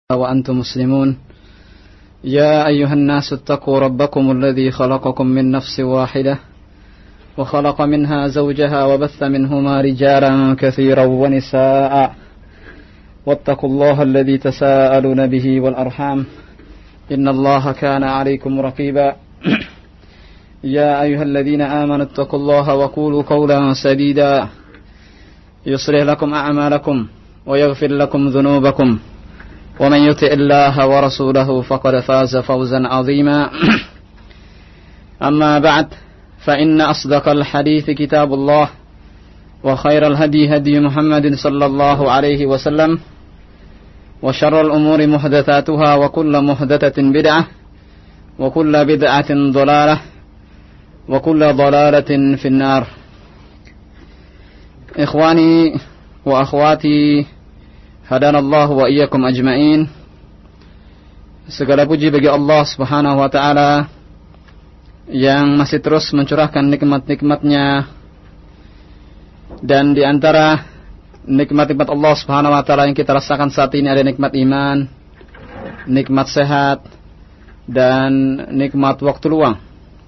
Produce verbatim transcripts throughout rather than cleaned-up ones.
وأنتم مسلمون يا أيها الناس اتقوا ربكم الذي خلقكم من نفس واحدة وخلق منها زوجها وبث منهما رجالا كثيرا ونساء واتقوا الله الذي تساءلون به والأرحام إن الله كان عليكم رقيبا يا أيها الذين آمنوا اتقوا الله وقولوا قولا سديدا يصلح لكم أعمالكم ويغفر لكم ذنوبكم ومن يطع الله ورسوله فقد فاز فوزا عظيما أما بعد فإن أصدق الحديث كتاب الله وخير الهدي هدي محمد صلى الله عليه وسلم وشر الأمور محدثاتها وكل محدثة بدعة وكل بدعة ضلالة وكل ضلالة في النار. إخواني وأخواتي hadanallahu wa iyyakum ajma'in. Segala puji bagi Allah Subhanahu wa taala yang masih terus mencurahkan nikmat-nikmatnya, dan di antara nikmat-nikmat Allah Subhanahu wa taala yang kita rasakan saat ini ada nikmat iman, nikmat sehat, dan nikmat waktu luang.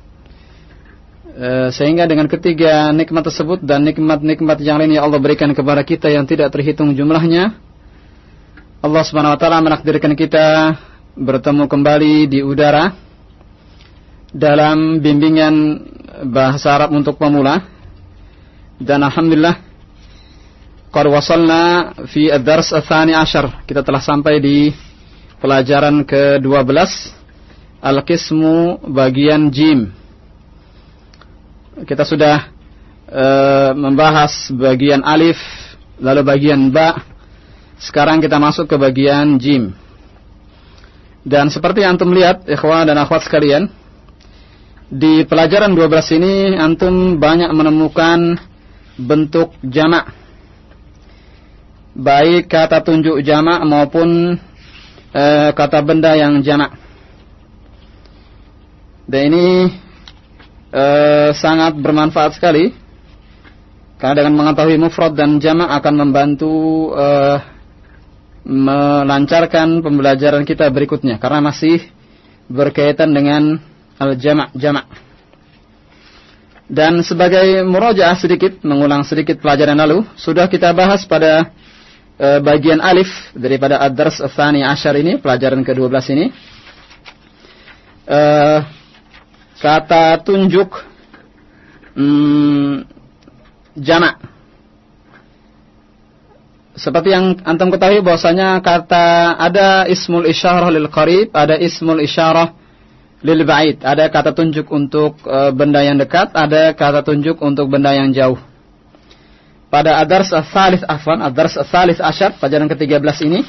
E, sehingga dengan ketiga nikmat tersebut dan nikmat-nikmat yang lain yang Allah berikan kepada kita yang tidak terhitung jumlahnya, Allah Subhanahu wa taala menakdirkan kita bertemu kembali di udara dalam bimbingan bahasa Arab untuk pemula. Dan alhamdulillah qad wasalna fi ad-dars ats-tsani asyar. Kita telah sampai di pelajaran ke dua belas, al-qismu bagian jim. Kita sudah uh, membahas bagian alif, lalu bagian ba. Sekarang kita masuk ke bagian jim. Dan seperti yang antum lihat, ikhwan dan akhwat sekalian, di pelajaran dua belas ini antum banyak menemukan bentuk jamak, baik kata tunjuk jamak maupun e, kata benda yang jamak. Dan ini e, sangat bermanfaat sekali, karena dengan mengetahui mufrad dan jamak akan membantu e, melancarkan pembelajaran kita berikutnya, karena masih berkaitan dengan al-jama' jama'. Dan sebagai murajaah sedikit, mengulang sedikit pelajaran lalu, sudah kita bahas pada e, bagian alif daripada ad-dars ats-tsani asyar ini, pelajaran ke dua belas ini, e, kata tunjuk mm, jama'. Seperti yang antum ketahui bahwasanya kata ada ismul isyarah lil qarib, ada ismul isyarah lil ba'id, ada kata tunjuk untuk e, benda yang dekat, ada kata tunjuk untuk benda yang jauh. Pada ad-dars ats-tsalits afwan, ad-dars ats-tsalits asyar, pelajaran ke tiga belas ini,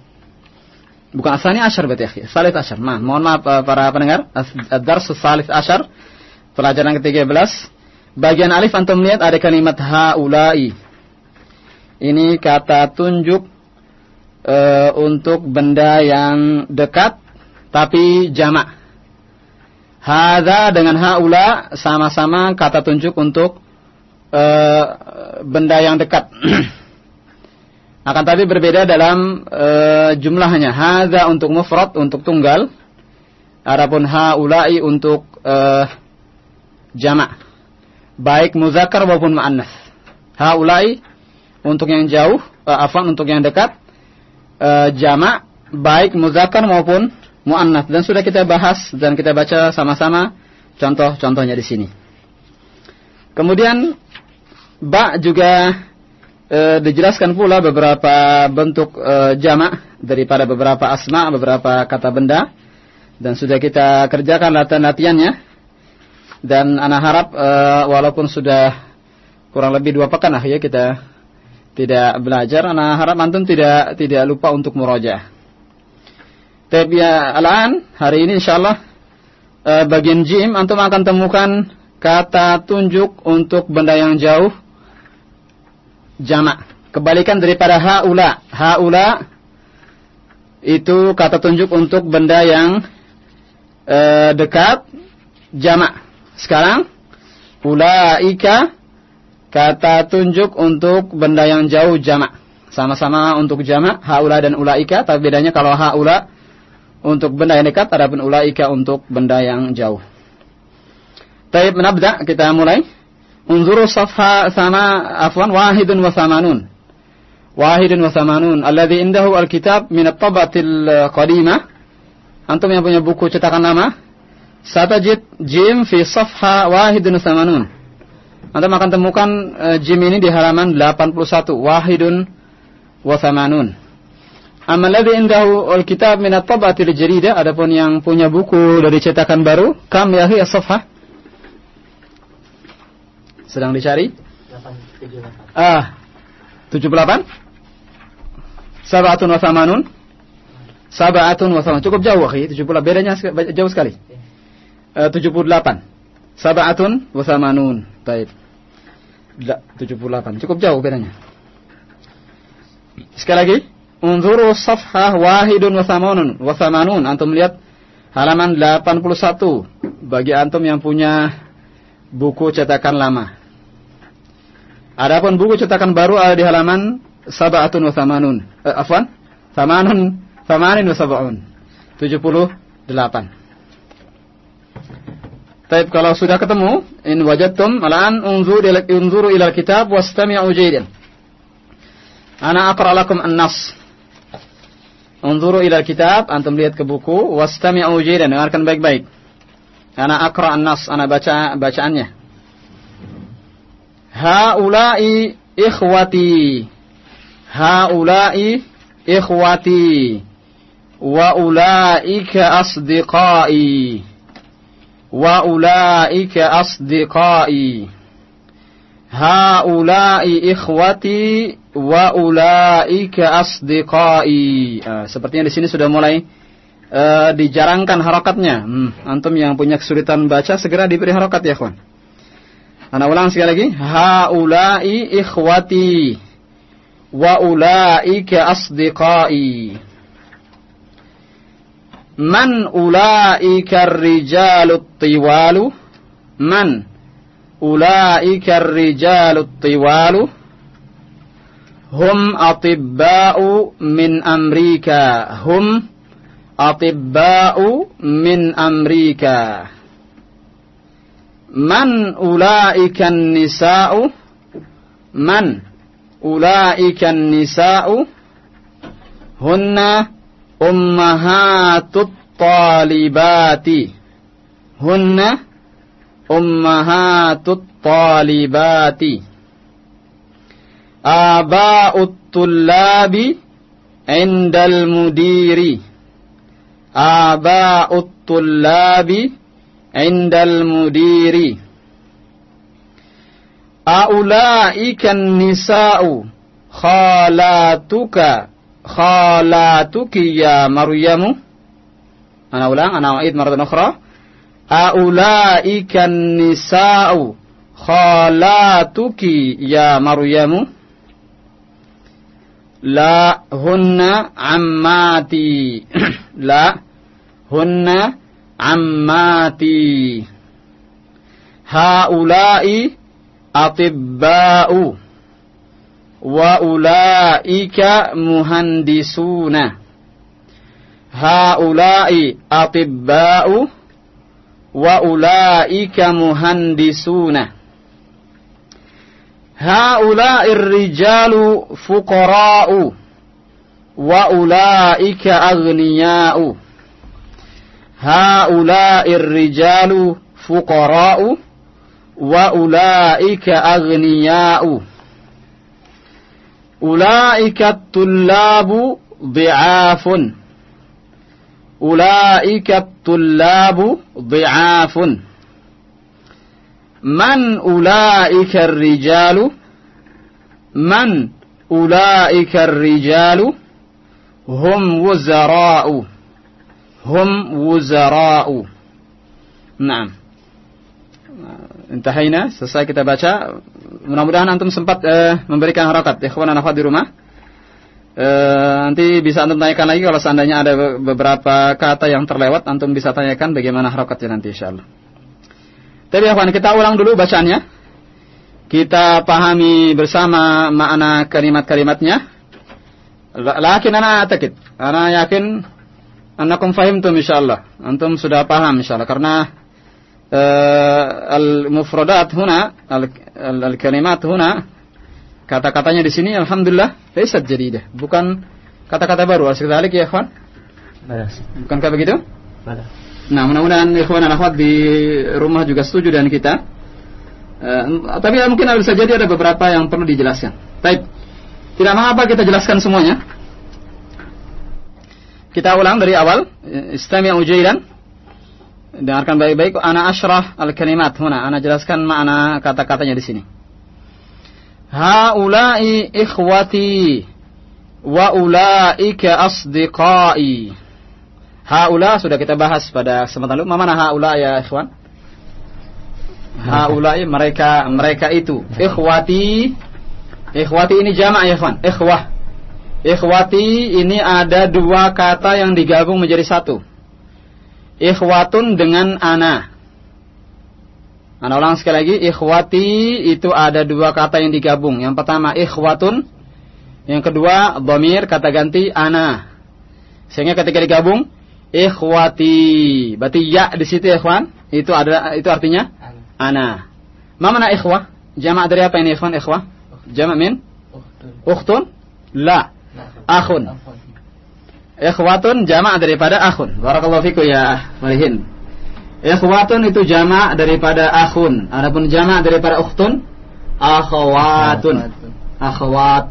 bukan ats-tsani asyar berarti ya, ats-tsalits asyar. Ma, mohon maaf para pendengar, ad-dars ats-tsalits asyar, pelajaran ke tiga belas, bagian alif antum lihat ada kalimat haula'i. Ini kata tunjuk e, untuk benda yang dekat tapi jamak. Hadza dengan haula sama-sama kata tunjuk untuk e, benda yang dekat. Akan tapi berbeda dalam e, jumlahnya. Hadza untuk mufrad, untuk tunggal. Adapun haula'i untuk e, jamak, baik muzakkar maupun muannas. Haula'i untuk yang jauh, uh, afwan untuk yang dekat, uh, jamak baik muzakkar maupun muannas, dan sudah kita bahas dan kita baca sama-sama contoh-contohnya di sini. Kemudian ba juga uh, dijelaskan pula beberapa bentuk uh, jamak daripada beberapa asma, beberapa kata benda, dan sudah kita kerjakan latihan-latihannya. Dan ana harap uh, walaupun sudah kurang lebih dua pekan lah ya kita tidak belajar, ana harap antum tidak tidak lupa untuk murajaah. Tapi ya alan hari ini insyaallah e, bagian jim antum akan temukan kata tunjuk untuk benda yang jauh jamak. Kebalikan daripada haula. Haula itu kata tunjuk untuk benda yang e, dekat jamak. Sekarang ulaika kata tunjuk untuk benda yang jauh jamak. Sama-sama untuk jamak haula dan ulaika, tapi bedanya kalau haula untuk benda yang dekat, adapun ulaika untuk benda yang jauh. Taib, menabda, kita mulai. Unzuru safha sama afwan wahidun wa thamanun. Wahidun wa thamanun alladhi indahu alkitab min at-tabatil qadimah. Antum yang punya buku cetakan lama, satajid jim fi safha wahidun wa thamanun. Antum akan temukan uh, jim ini di halaman delapan puluh satu. Wahidun wa thamanun. Amma alladhi indahu alkitab min at-tabatil jadida, adapun yang punya buku dari cetakan baru, kam ya hi as-safha? Sedang dicari? delapan tujuh delapan. Ah, tujuh puluh delapan? Sab'atun wa thamanun? Sab'atun wa thamanun. Cukup jauh, akhi. tujuh puluh delapan. Bedanya jauh sekali. Uh, tujuh puluh delapan. Sab'atun wa thamanun. Baik. tujuh puluh delapan. Cukup jauh bedanya. Sekali lagi. Unzuru safhah wahidun wa thamanun. Wa thamanun. Antum lihat halaman delapan puluh satu. Bagi antum yang punya buku cetakan lama. Adapun buku cetakan baru ada di halaman sab'atun wa thamanun. Eh, afwan, thamanun, thamanin wa sab'un. tujuh puluh delapan. Baik, kalau sudah ketemu, in wajadtum al'an unzuru ila unzuru ila kitab wastami'u jaydan. Ana aqra lakum an-nass. Unzuru ila kitab, antum lihat ke buku, wastami'u jaydan, dengarkan baik-baik. Ana aqra an-nass, ana baca bacaannya. Haula'i ikhwati. Haula'i ikhwati. Wa ulaika asdiqai. Wa ulaika asdiqai. Haula'i ikhwati wa ulaika asdiqai. Uh, sepertinya di sini sudah mulai uh, dijarangkan harakatnya. Hmm, antum yang punya kesulitan baca segera diberi harakat ya, kawan. Ana ulang sekali lagi. Haula'i ikhwati wa ulaika asdiqai. Man ulaika ar-rijalut tiwalu? Man ulaika ar-rijalut tiwalu? Hum atibba'u min Amrika. Hum atibba'u min Amrika. Man ulaika an-nisa'u? Man ulaika an-nisa'u? Hunna ummahatut talibati. Hunna ummahatut talibati. Aba'ut tullabi indal mudiri. Aba'ut tullabi indal mudiri. Aula'ika an-nisa'u khalatuka khalatuki ya Maryamu. Ana ulang, ana u'id maratan ukhra. Aula'ika an-nisa'u khalatuki ya Maryamu. La hunna ammati. La hunna ammati. Haula'i atibba'u wa ulaika muhandisuna. Haula'i atibba'u wa ulaika muhandisuna. Haula'ir rijalu fuqara'u wa ulaika aghniya'u. Haula'ir rijalu fuqara'u wa ulaika aghniya'u. Ulaika at-tullabu dhi'afun. Ulaika at-tullabu dhi'afun. Man ulaika ar-rijalu? Man ulaika ar-rijalu? Hum wuzara'u. Hum wuzara'u. Naam. Intahayna, selesai kita baca. Mudah-mudahan antum sempat uh, memberikan harakat ikhwan dan akhwat di rumah. Uh, nanti bisa antum tanyakan lagi kalau seandainya ada beberapa kata yang terlewat, antum bisa tanyakan bagaimana harakatnya nanti insyaallah. Tapi ikhwan, kita ulang dulu bacaannya. Kita pahami bersama makna kalimat-kalimatnya. Lakin ana atakid, ana yakin annakum fahimtum insyaallah. Antum sudah paham insyaallah karena uh, al-mufradat huna al-kalimat huna kata-katanya di sini alhamdulillah laysat jadidah, bukan kata-kata baru. Asyik ya ikhwan? Bukankah begitu? Benar. Nah, mudah-mudahan ikhwan dan akhwat di rumah juga setuju dengan kita. Uh, tapi ya, mungkin bisa jadi ada beberapa yang perlu dijelaskan. Baik. Tidak mengapa kita jelaskan semuanya. Kita ulang dari awal. Istami'u jaydan. Dengarkan baik-baik. Ana asyrah al-kalimat huna. Ana jelaskan makna kata-katanya di sini. Haula'i ikhwati wa ulaika asdiqai. Haula sudah kita bahas pada kesempatan lalu. Mana haula ya ikhwan? Haula'i mereka mereka itu. Ikhwati. Ikhwati ini jamak ya ikhwan. Ikhwah. Ikhwati ini ada dua kata yang digabung menjadi satu. Ikhwatun dengan ana. Ana ulang sekali lagi. Ikhwati itu ada dua kata yang digabung. Yang pertama ikhwatun. Yang kedua dhamir kata ganti ana. Sehingga ketika digabung ikhwati. Berarti ya di situ ya ikhwan. Itu ada itu artinya ana. Ma mana ikhwah? Jamak dari apa ini ikhwan? Ikhwah? Jamak min? Ukhtun? La. Akhun. Ikhwatun jamak daripada akhun. Barakallahu fikum ya Farihin. Ikhwatun itu jamak daripada akhun. Adapun jamak daripada ukhtun akhwatun. Akhwat.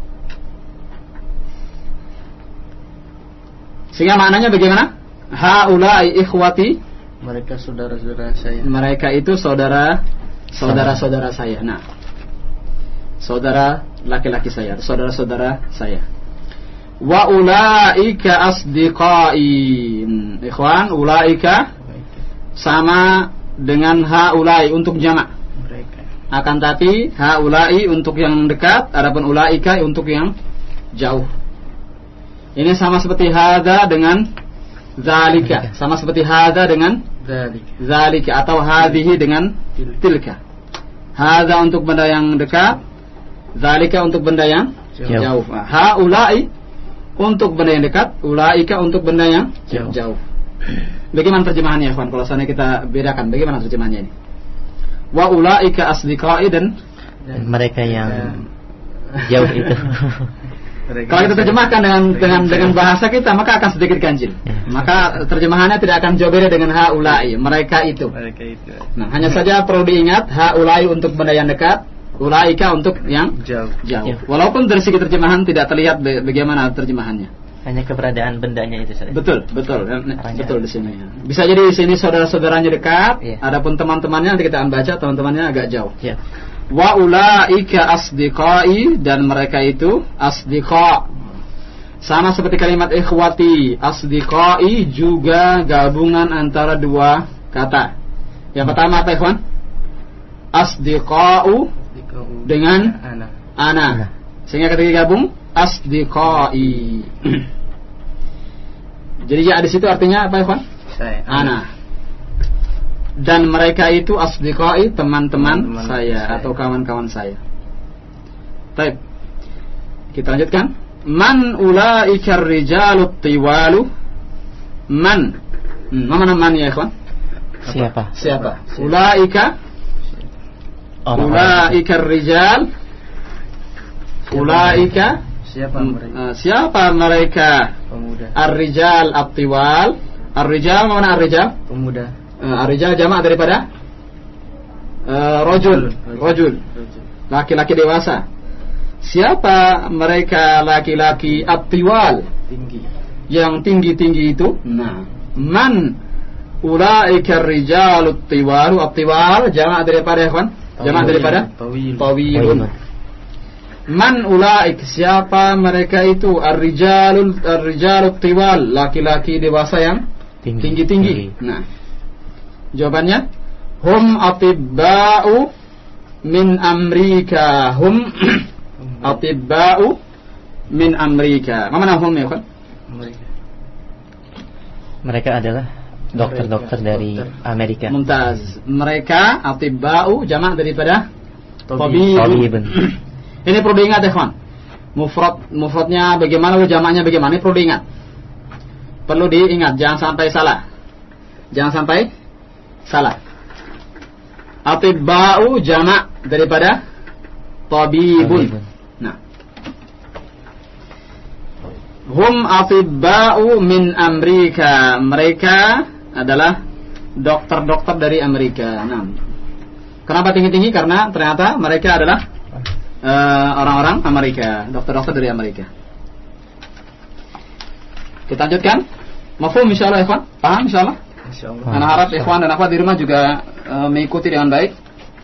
Sehingga maknanya bagaimana? Haula'i ikhwati. Mereka saudara-saudara saya. Mereka itu saudara saudara-saudara saya. Nah. Saudara laki-laki saya, saudara-saudara saya. Wa ulaika asdiqai. Ikhwan, ulaika sama dengan haulai untuk jamak. Akan tapi haulai untuk yang dekat, adapun ulaika untuk yang jauh. Ini sama seperti hadza dengan zalika, sama seperti hadza dengan zalika atau hadhihi dengan tilka. Hadza untuk benda yang dekat, zalika untuk benda yang jauh. jauh. Haulai untuk benda yang dekat, ulaika untuk benda yang jauh. jauh. Bagaimana terjemahannya, ikhwan? Kalau seandainya kita bedakan, bagaimana terjemahannya ini? Wa ulaika asdiqai dan, dan mereka yang jauh itu. Kalau kita terjemahkan dengan dengan dengan bahasa kita, maka akan sedikit ganjil. Maka terjemahannya tidak akan jauh beda dengan haulai, mereka itu. Mereka itu. Nah, hanya saja perlu diingat haulai untuk benda yang dekat, ulaika untuk yang jauh. jauh. Walaupun dari segi terjemahan tidak terlihat bagaimana terjemahannya. Hanya keberadaan bendanya itu saja. Betul, betul. Aranya. Betul di sini. Bisa jadi di sini saudara-saudaranya dekat, yeah. Adapun teman-temannya nanti kita akan baca teman-temannya agak jauh. Yeah. Wa ulaika asdiqai dan mereka itu asdiqa. Sama seperti kalimat ikhwati, asdiqai juga gabungan antara dua kata. Yang pertama apa ikhwan? Asdiqau dengan ana. ana. Sehingga ketika gabung asdiqai. Jadi ya di situ artinya apa ikhwan? Saya. Ana. Dan mereka itu asdiqai, teman-teman saya, saya atau kawan-kawan saya. Baik. Kita lanjutkan. Man ulaika ar-rijalut tiwalu. Man. Hmm, mana man ya ikhwan? Siapa? Siapa? Ulaika. Ulaika ar-rijal. Ulaika siapa mereka? Uh, siapa mereka? Pemuda. Ar-rijal at-tiwal. Ar-rijal mana ar-rijal? Pemuda. Uh, ar-rijal jamak daripada uh, rajul. Rajul. Laki-laki dewasa. Siapa mereka laki-laki at-tiwal? Tinggi. Yang tinggi-tinggi itu? Nah, man ulaika ar-rijal at-tiwal. At-tiwal jamak daripada ikhwan? Jamak daripada tawil. Tawilun. Man ulaik siapa mereka itu ar-rijalul ar-rijalut tiwal laki-laki dewasa yang tinggi-tinggi. Nah, jawabannya hum atibba'u min Amerika. Hum atibba'u min Amerika. Mana hum ya kan? Mereka adalah dokter-dokter dari Amerika. Mumtaz. Mereka atibba'u jamak daripada tabibun. Ini perlu diingat ya kawan. Mufrad mufradnya bagaimana, jamaknya bagaimana, ini perlu diingat. Perlu diingat, jangan sampai salah. Jangan sampai salah. Atibba'u jamak daripada tabibun. Nah. Hum atibba'u min Amerika. Mereka adalah dokter-dokter dari Amerika. Nah. Kenapa tinggi-tinggi? Karena ternyata mereka adalah uh, orang-orang Amerika, dokter-dokter dari Amerika. Kita lanjutkan. Mafhum insyaallah ikhwan? Paham insyaallah? Insyaallah. Ana harap ikhwan dan akhwat di rumah juga uh, mengikuti dengan baik.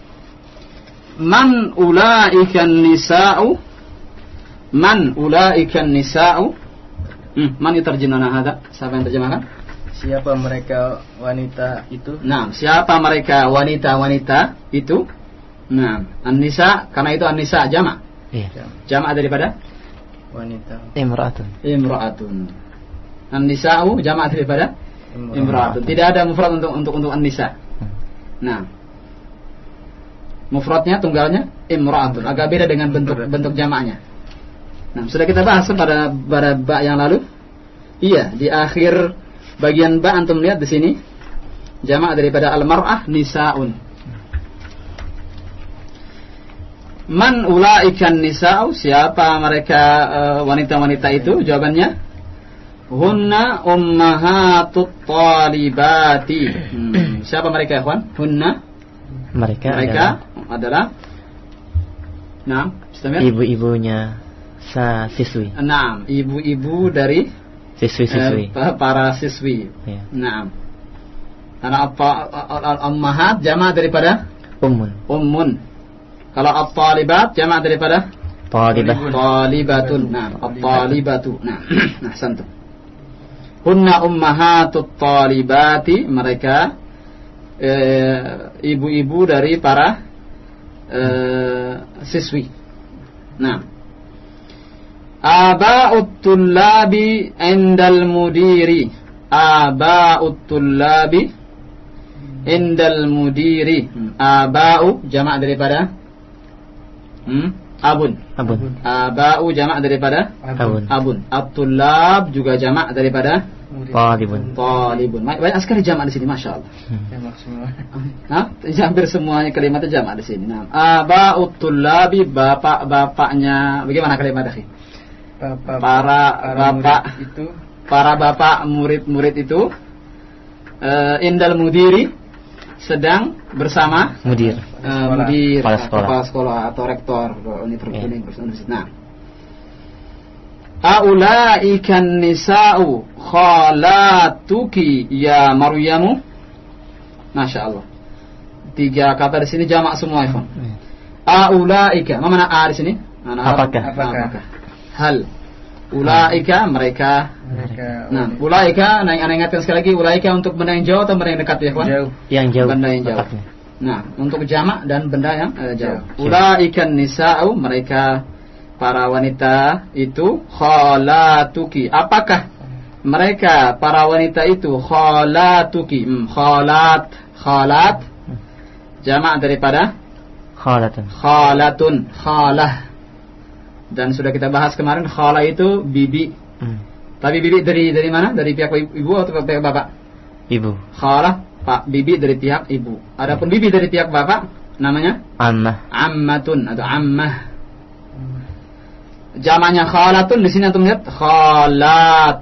Man ulaikan nisa'u? Man ulaikan nisa'u? Hmm, man yutarjimana hada? Siapa yang terjemahkan? Siapa mereka wanita itu? Nah, siapa mereka wanita-wanita itu? Nah, an-nisa, karena itu an-nisa jamak. Iya. Jamak daripada Wanita. Imra'atun. Imra'atun. An-nisa'u jamak daripada imra'atun. Tidak ada mufrad untuk untuk untuk an-nisa. Nah, mufradnya tunggalnya imra'atun. Agak beda dengan bentuk bentuk jamaknya. Nah, sudah kita bahas pada pada ba yang lalu. Iya, di akhir bagian ba antum lihat di sini jamak daripada al-mar'ah nisa'un. Man ulaikan nisa'u? Siapa mereka uh, wanita-wanita itu? Jawabannya hunna ummahatut talibati. Hmm. Siapa mereka ya, kawan? Hunna Mereka, mereka adalah, adalah Nah, ibu-ibunya sa siswi. Nah, ibu-ibu dari Siswi-siswi. eh, para siswi. Ya. Nah. Karena apa al-ummahat jamak daripada Ummun. ummun. Kalau at-talibat jamak daripada Talibah. talibatun. Nah, at-talibatu. Nah, nah santum. Hunna ummahatut talibati, mereka eh, ibu-ibu dari para eh, siswi. Nah, aba'ut tullabi indal mudiri. Aba'ut tullabi indal mudiri. Aba'u jamak daripada hmm? abun. Abun. Aba'u jamak daripada Abun. abun. At-tullab juga jamak daripada Talibun. talibun. Banyak sekali jamak di sini, masya Allah. Jamak semua. Nah, hampir semuanya kalimatnya jamak di sini. Nah, aba'ut tullabi, bapak-bapaknya. Bagaimana kalimat akhi? Bapak, Para bapak itu, para bapak murid-murid itu uh, indal mudiri, sedang bersama Mudir. uh, mudir, Kepala sekolah. kepala sekolah atau rektor universitas. Nah, aulaikan nisa'u khalatuki ya Maryamu. Masya Allah. Tiga kata di sini jamak semua, ikhwan. Aulaika, mana a di sini? Mana Apakah? Apakah? Apakah? Hal. Ulaika mereka. mereka Nah, ulaika, nah yang ingatkan sekali lagi, ulaika untuk benda yang jauh atau benda yang dekat ya, kawan? jauh. Yang jauh. Benda yang jauh. Letaknya. Nah, untuk jamak dan benda yang eh, jauh. Jauh. Ulaikan nisa'u, mereka para wanita itu khalatuki. Apakah mereka para wanita itu khalatuki? Hmm, khalat, khalat jamak daripada Khalatun. khalatun, khalah. Dan sudah kita bahas kemarin, khala itu bibi. Hmm. Tapi bibi dari dari mana? Dari pihak ibu atau pihak bapak? Ibu. Khalah, pak bibi dari pihak ibu. Adapun bibi dari pihak bapak namanya Ammah. ammatun atau ammah. Jamaknya khalatun, di sini antum lihat khalat.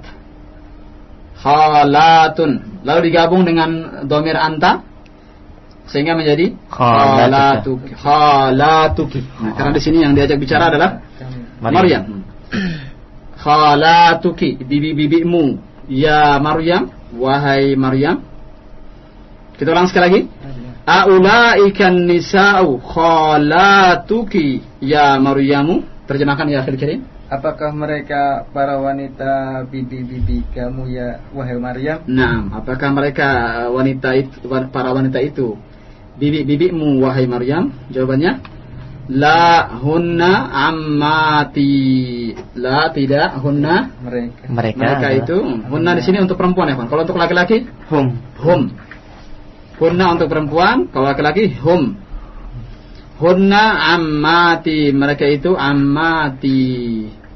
Khalatun. Lalu digabung dengan dhamir anta sehingga menjadi khalatuki. Khalatuki. Nah, karena di sini yang diajak bicara adalah Maryam. Khalatuki, bibi-bibimu ya Maryam, wahai Maryam. Kita ulang sekali lagi. Aulaikan nisa'u khalatuki ya Maryamu. Terjemahkan ya akhir kirim. Apakah mereka para wanita bibi-bibi kamu ya wahai Maryam? Nah, apakah mereka wanita itu, para wanita itu bibi-bibimu wahai Maryam? Jawabannya la hunna ammati. La, tidak, hunna Mereka. Mereka, mereka adalah itu. Hunna di sini untuk perempuan ya, kawan. Kalau untuk laki-laki hum. hum. Hunna untuk perempuan, kalau laki-laki hum. Hunna ammati, mereka itu ammati.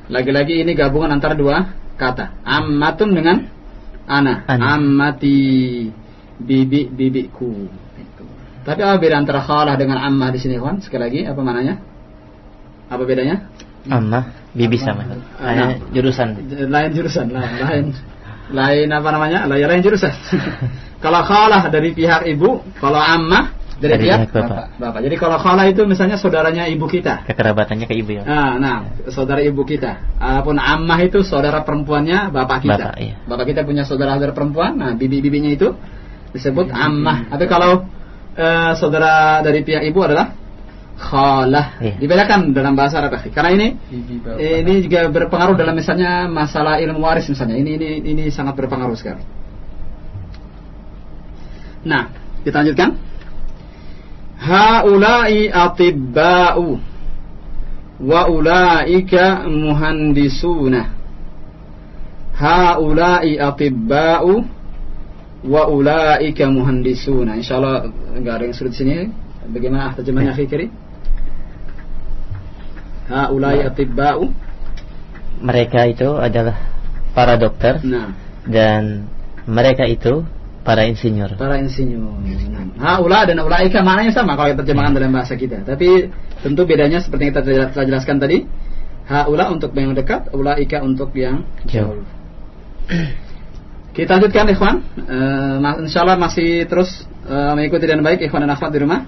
Lagi-lagi ini gabungan antara dua kata. Ammatun dengan ana. Ana. Ammati, bibi bibiku. Itu. Tapi apa beda antara khalah dengan ammah di sini, kawan? Sekali lagi, apa mananya? Apa bedanya? Ammah, bibi sama. Nah, jurusan. Lain jurusan, lain, lain, lain apa namanya? Lain, lain jurusan. Kalau khalah dari pihak ibu, kalau ammah dari, dari pihak, pihak bapak. bapak. Jadi kalau khalah itu misalnya saudaranya ibu kita. Kekerabatannya ke ibu ya. Nah, nah, saudara ibu kita. Adapun ammah itu saudara perempuannya bapak kita. Bapak, iya. Bapak kita punya saudara-saudara perempuan. Nah, bibi-bibinya itu disebut ammah. Tapi kalau uh, saudara dari pihak ibu adalah khalah. Iya. Dibedakan dalam bahasa Arab. Karena ini ini juga berpengaruh dalam misalnya masalah ilmu waris misalnya. Ini ini ini sangat berpengaruh sekali. Nah, kita lanjutkan. Haula'i atibba'u wa ulaika muhandisuna. Haula'i atibba'u wa ulaika muhandisuna. Insyaallah enggak ada yang sulit di sini. Bagaimana terjemahnya akhi kiri? Haula'i atibba'u, mereka itu adalah para dokter. Nah, dan mereka itu para insinyur. Para insinyur. Nah, haula dan ulaika maknanya sama kalau kita terjemahkan dalam bahasa kita. Tapi tentu bedanya seperti yang kita telah jelaskan tadi. Haula untuk yang dekat, ulaika untuk yang jauh. Kita lanjutkan ikhwan. Uh, insyaallah masih terus uh, mengikuti dengan baik ikhwan dan akhwat di rumah.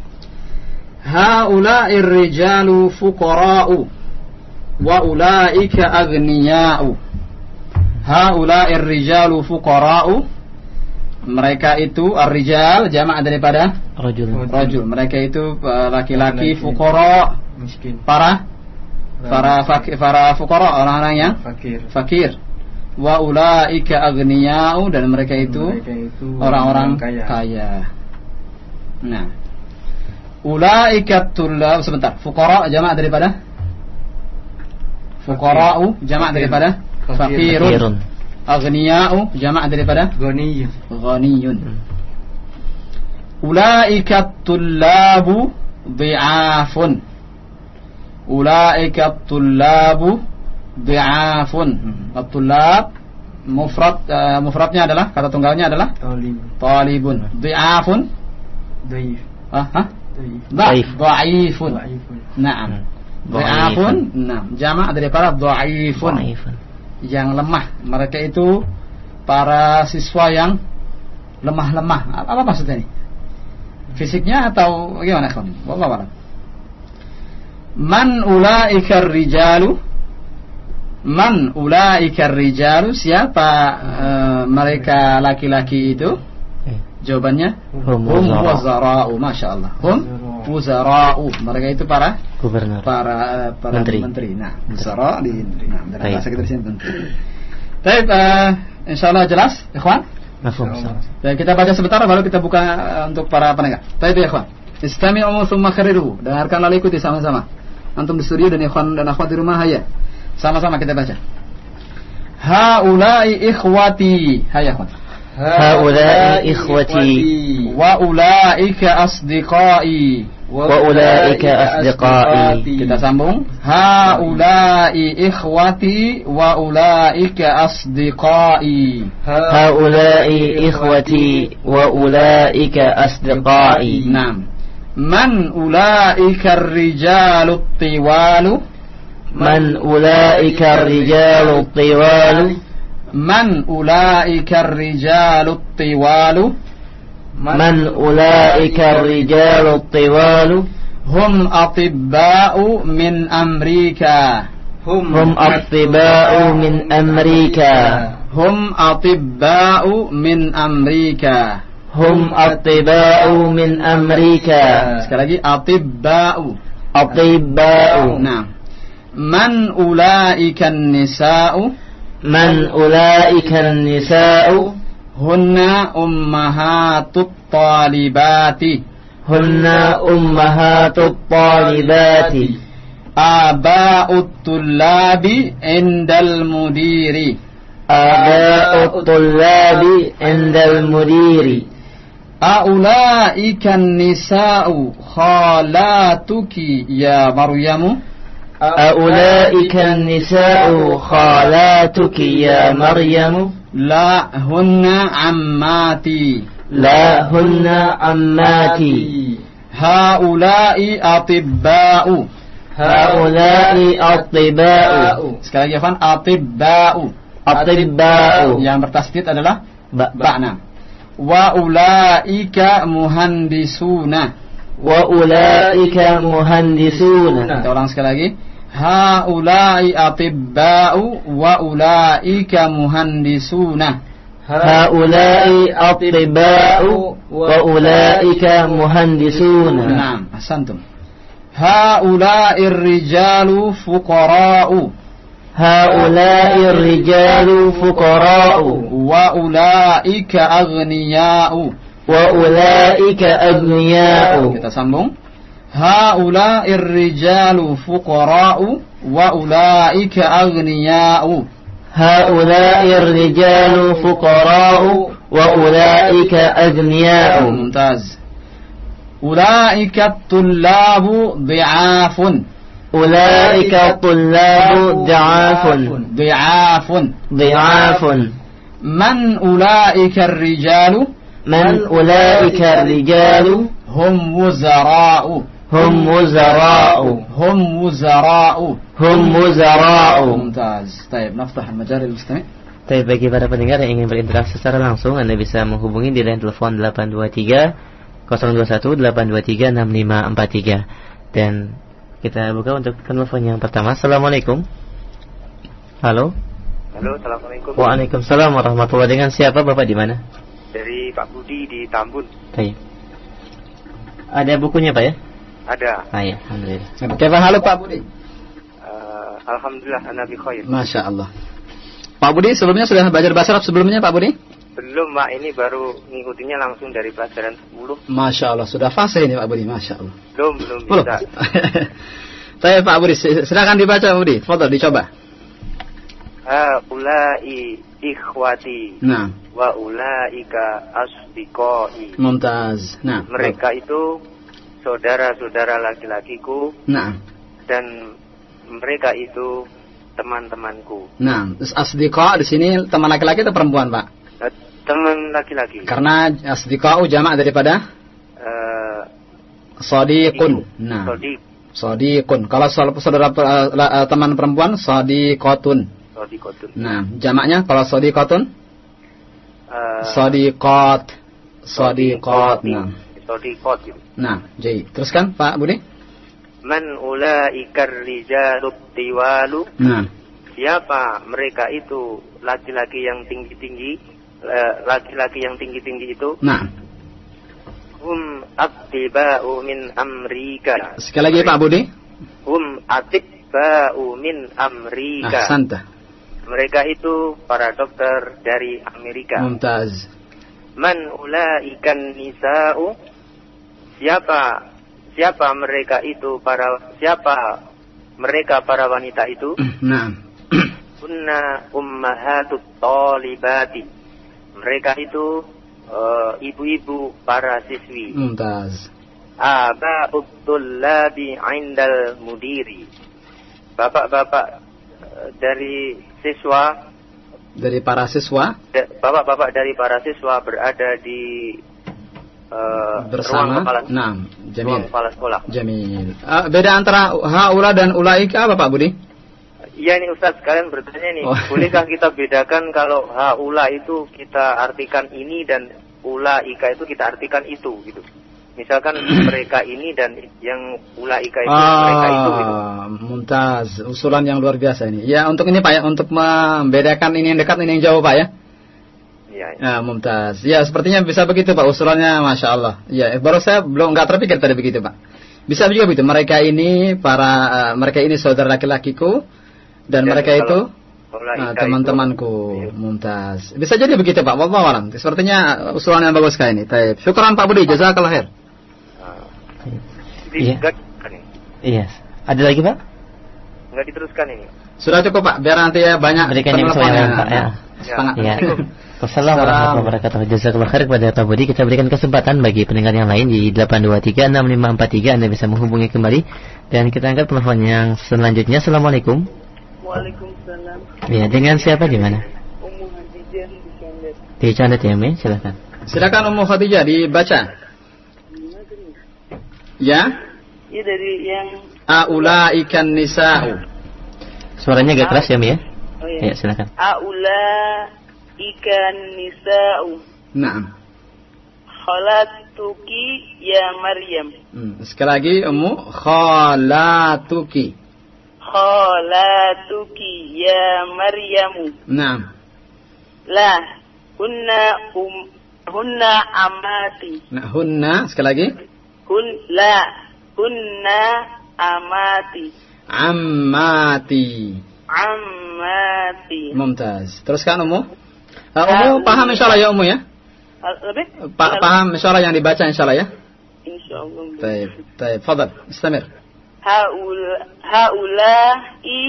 Haula'ir rijalu fuqara'u wa ulaika aghniya'u. Haula'ir rijalu fuqara'u, mereka itu ar-rijal jamak daripada rajul. Rajul. Mereka itu laki-laki, fuqara, miskin. Para para fakir, para fuqara, orang-orang yang fakir. Fakir. Wa ulaika aghniya'u, dan mereka itu, itu orang-orang kaya. kaya. Nah, ulaika tullab, sebentar. Fuqara jamak daripada fuqara'u, jamak daripada fakirun. fakirun. Aghniya'u jamak daripada ghaniyun. Ghaniyun. Ulaika tullabu dhi'afun. Ulaika tullabu dhi'afun. At-tullab mufrad, uh, mufradnya adalah, kata tunggalnya adalah talib. Talibun. Dhi'afun dhaif. Ah, ha? Dhaif. Dhaifun. Naam. Dhi'afun, naam, jamak daripada dhaifun. Yang lemah. Mereka itu para siswa yang lemah-lemah. Apa maksudnya ini? Fisiknya atau gimana kawan? Wallahu a'lam. Man ulaika rijalu? Man ulaika rijalu? Siapa uh, mereka laki-laki itu? Jawabannya hum wuzara'u. Masya Allah. Hum wuzara'u. Mereka itu para gubernur, para para menteri. menteri. Nah, wuzara di nah, dalam bahasa kita di sini menteri. Baik, uh, insyaallah jelas, ikhwan? Mafhum. Dan kita baca sebentar baru kita buka uh, untuk para pendengar. Baik, ya ikhwan. Istami'u tsumma kharriru. Dengarkan lalu ikuti sama-sama. Antum di studio dan ikhwan dan akhwat di rumah, hayya. Sama-sama kita baca. Haula'i ikhwati. Hayya ikhwan. هؤلاء إخوتي وأولئك أصدقائي وأولئك أصدقائي. Kita sambung. Haula'i ikhwati wa ulaika asdiqai. Haula'i ikhwati wa ulaika asdiqai. Naam. Man ulaika ar-rijalu at-tiwalu. Man ulaika ar-rijalu at-tiwalu. Man ulaika ar-rijalu at-tiwalu. Man ulaika ar-rijalu at-tiwalu. Hum atibba'u min Amrika. Hum atibba'u min Amrika. Hum atibba'u min Amrika. Hum atibba'u min Amrika. Sekali lagi, atibba'u. Atibba'u. Nah. Man ulaika an-nisa'u. Man ulaika an-nisa'u. Hunna ummahatut talibati. Hunna ummahatut talibati. Aba'ut tullabi indal mudiri. Aba'ut tullabi indal mudiri. Aula'ika nisa'u khalatuki ya Maryamu. Aulaika an-nisa'u khalatuki ya Maryamu. La hunna ammati. La hunna ammati. Haula'i atibba'u. Haula'i atibba'u. Sekali lagi Afan, atibba'u. Atibba'u. Yang bertasdid adalah Ba. ba'na. Wa ulaika muhandisuna. Wa ulaika muhandisuna. Kita ulang sekali lagi. Haula'i atibba'u wa ulaika muhandisuna. Haula'i atibba'u wa ulaika muhandisuna. Naam, ahsantum. Haula'ir rijalu fuqara'u. Haula'ir rijalu fuqara'u Wa ulaika aghniya'u. wa ulaika aghniya'u. Kita sambung. Haula'ir rijalu fuqara'u wa ulaika aghniya'u. Haula'ir rijalu fuqara'u wa ulaika aghniya'u. Mumtaz. Ulaika tullabu dhi'afun. Ulaika tullabu dha'afun. Dhi'afun. Dhi'afun. Man ulaika ar-rijalu. Man ulaika ar-rijalu. Hum wuzara'u. Hum wuzara'u. Hum wuzara'u. Hum wuzara'u. Mumtaz. Baik, naftah al-majar al-mustami'. Baik, bagi para pendengar yang ingin berinteraksi secara langsung, Anda bisa menghubungi di line telepon delapan dua tiga nol dua satu delapan dua tiga enam lima empat tiga. Dan kita buka untuk telepon yang pertama. Assalamualaikum. Halo. Halo, assalamualaikum. Waalaikumsalam warahmatullahi. Dengan siapa Bapak, di mana? Dari Pak Budi di Tambun. Baik. Ada bukunya Pak ya? Ada. Ah, ya, alhamdulillah. Oke, halo Pak Budi. Uh, Alhamdulillah, ana bi khair. Masya Allah. Pak Budi, sebelumnya sudah belajar bahasa Arab sebelumnya Pak Budi? Belum, Pak. Ini baru ngikutinya langsung dari pelajaran sepuluh. Masya Allah, sudah fase ini Pak Budi, Masya Allah. Belum, belum Belum. bisa. Saya Pak Budi, silakan dibaca Pak Budi. Foto dicoba. Haulai ikhwati. Nah. Wa ulaika asdiqai. Mumtaz. Nah. Mereka itu saudara-saudara laki-lakiku. Nah. Dan mereka itu teman-temanku. Nah, asdiqa di sini teman laki-laki atau perempuan, Pak? Uh, teman laki-laki. Karena asdiqa'u jamak daripada uh, sadiqun. Nah. Sadiq. Sadiqun. Kalau saudara uh, teman perempuan sadiqatun. Sadiqatun. Nah, jamaknya kalau sadiqatun Uh, sadiqat. Sadiqat. Nah. Sadiqat. Nah, jadi teruskan Pak Budi. Man ulaikar rijalut tiwalu. Nah. Siapa mereka itu laki-laki yang tinggi-tinggi, laki-laki yang tinggi-tinggi itu? Nah. Hum attiba'u min Amrika. Sekali lagi Pak Budi. Hum attiba'u min Amrika. Ahsanta. Mereka itu para dokter dari Amerika. Mumtaz. Man ulaikan nisa'u. Siapa siapa mereka itu para siapa mereka para wanita itu? Nah. Kunna ummahatut talibati. Mereka itu uh, ibu-ibu para siswi. Mumtaz. Aba'ut tullabi 'indal mudiri. Bapak-bapak uh, dari siswa dari para siswa da, bapak-bapak dari para siswa berada di uh, bersama. ruang kepala, Nah, jamil. ruang kepala sekolah. Jamil. Uh, beda antara haula dan ulaika apa Pak Budi? Iya nih Ustaz, sekalian bertanya nih, Oh. bolehkah kita bedakan kalau haula itu kita artikan ini dan ulaika itu kita artikan itu gitu. Misalkan mereka ini dan yang ulaika itu ah, mereka itu gitu. Mumtaz, usulan yang luar biasa ini. Ya, untuk ini Pak ya, untuk membedakan ini yang dekat ini yang jauh Pak ya. Iya. Ya. Ya, mumtaz. Ya, sepertinya bisa begitu Pak usulannya, Masya Allah. Ya, baru saya belum nggak terpikir tadi begitu Pak. Bisa juga begitu. Mereka ini para uh, mereka ini saudara laki-lakiku dan, dan mereka itu uh, teman-temanku. Mumtaz. Bisa jadi begitu Pak. Wallahu a'lam. Sepertinya usulan yang bagus sekali ini. Baik. Syukran Pak Budi. Jazakallah khair. Iya. Iya. Ada lagi Pak? Enggak diteruskan ini. Sudah cukup Pak. Biar nanti ya banyak berikan yang sesuai Pak ya. Semangat. Ya. Wassalamualaikum warahmatullahi wabarakatuh. Jazakallahu khair kepada Pak Budi. Kita berikan kesempatan bagi pendengar yang lain di delapan dua tiga enam lima empat tiga. Anda bisa menghubungi kembali dan kita angkat telepon yang selanjutnya. Assalamualaikum. Waalaikumsalam. Ya, dengan siapa di mana? Ummu Khadijah di Condet. Di Condet ya, Mi. Silakan. Silakan Ummu Khadijah dibaca. Ya. Iya dari yang Aulaikan nisa'u. Suaranya agak keras ya, Mi ya? Oh iya. Ya, silakan. Aulaikan nisa'u. Naam. Khalatuki ya Maryam. Hmm. Sekali lagi Ummu, khalatuki. Khalatuki ya Maryamu. Naam. La hunna um hunna amati. Nah, hunna sekali lagi. Hun la hunna amati. Ammati. Ammati. Mumtaz. Teruskan Ummu. Uh, Ummu paham insyaallah ya Ummu ya? Lebih? Pa paham insyaallah yang dibaca insyaallah ya? Insyaallah. Baik, baik. Fadhal, istamir. Haul haula'i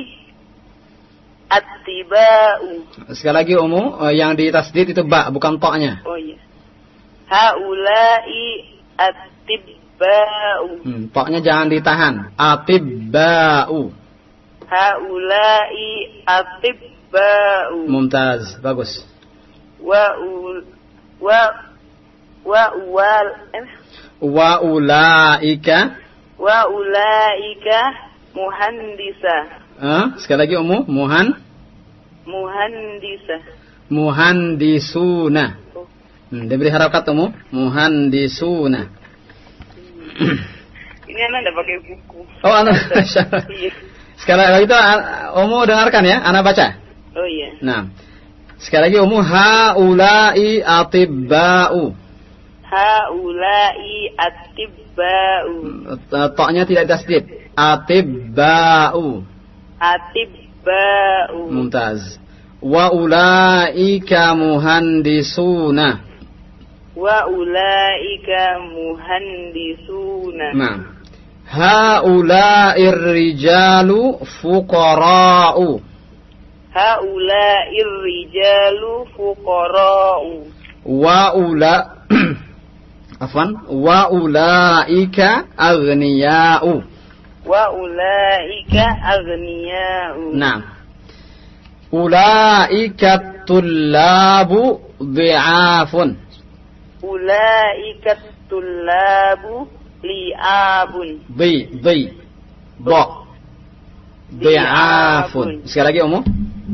attiba'u. Sekali lagi Ummu, uh, yang di tasdid itu ba, bukan ta-nya. Oh iya. Haula'i attiba'u. Hmm, ta-nya jangan ditahan. Atibba'u. Haula'i attiba'u. Mumtaz, bagus. Wa ul wa wa wal eh? Wa ulaika. Wa ulaika muhandisa. Uh, sekali lagi Ummu, muhan Muhandisa. muhandisuna. Oh. Hmm, diberi harakat Ummu, muhandisuna. Ini anak enggak pakai buku. Oh, anak. Iya. Sekali lagi itu Ummu dengarkan ya, anak baca. Oh iya. Nah. Sekali lagi Ummu, haula'i atibba'u. Haula'i atibba'u. Ta-nya tidak tasdid. Atibba'u. Atibba'u. Mumtaz. Wa ulaika muhandisuna. Wa ulaika muhandisuna. Nah. Haula'ir rijalu fuqara'u. Haula'ir rijalu fuqara'u. Wa ula Afwan, wa ulaika aghniya'u. Wa ulaika aghniya'u. Nah. Ulaika tullabu dhi'afun. Ulaika tullabu li'abun. Dhi, dhi. Ba. Dhi'afun. Sekali lagi Ummu.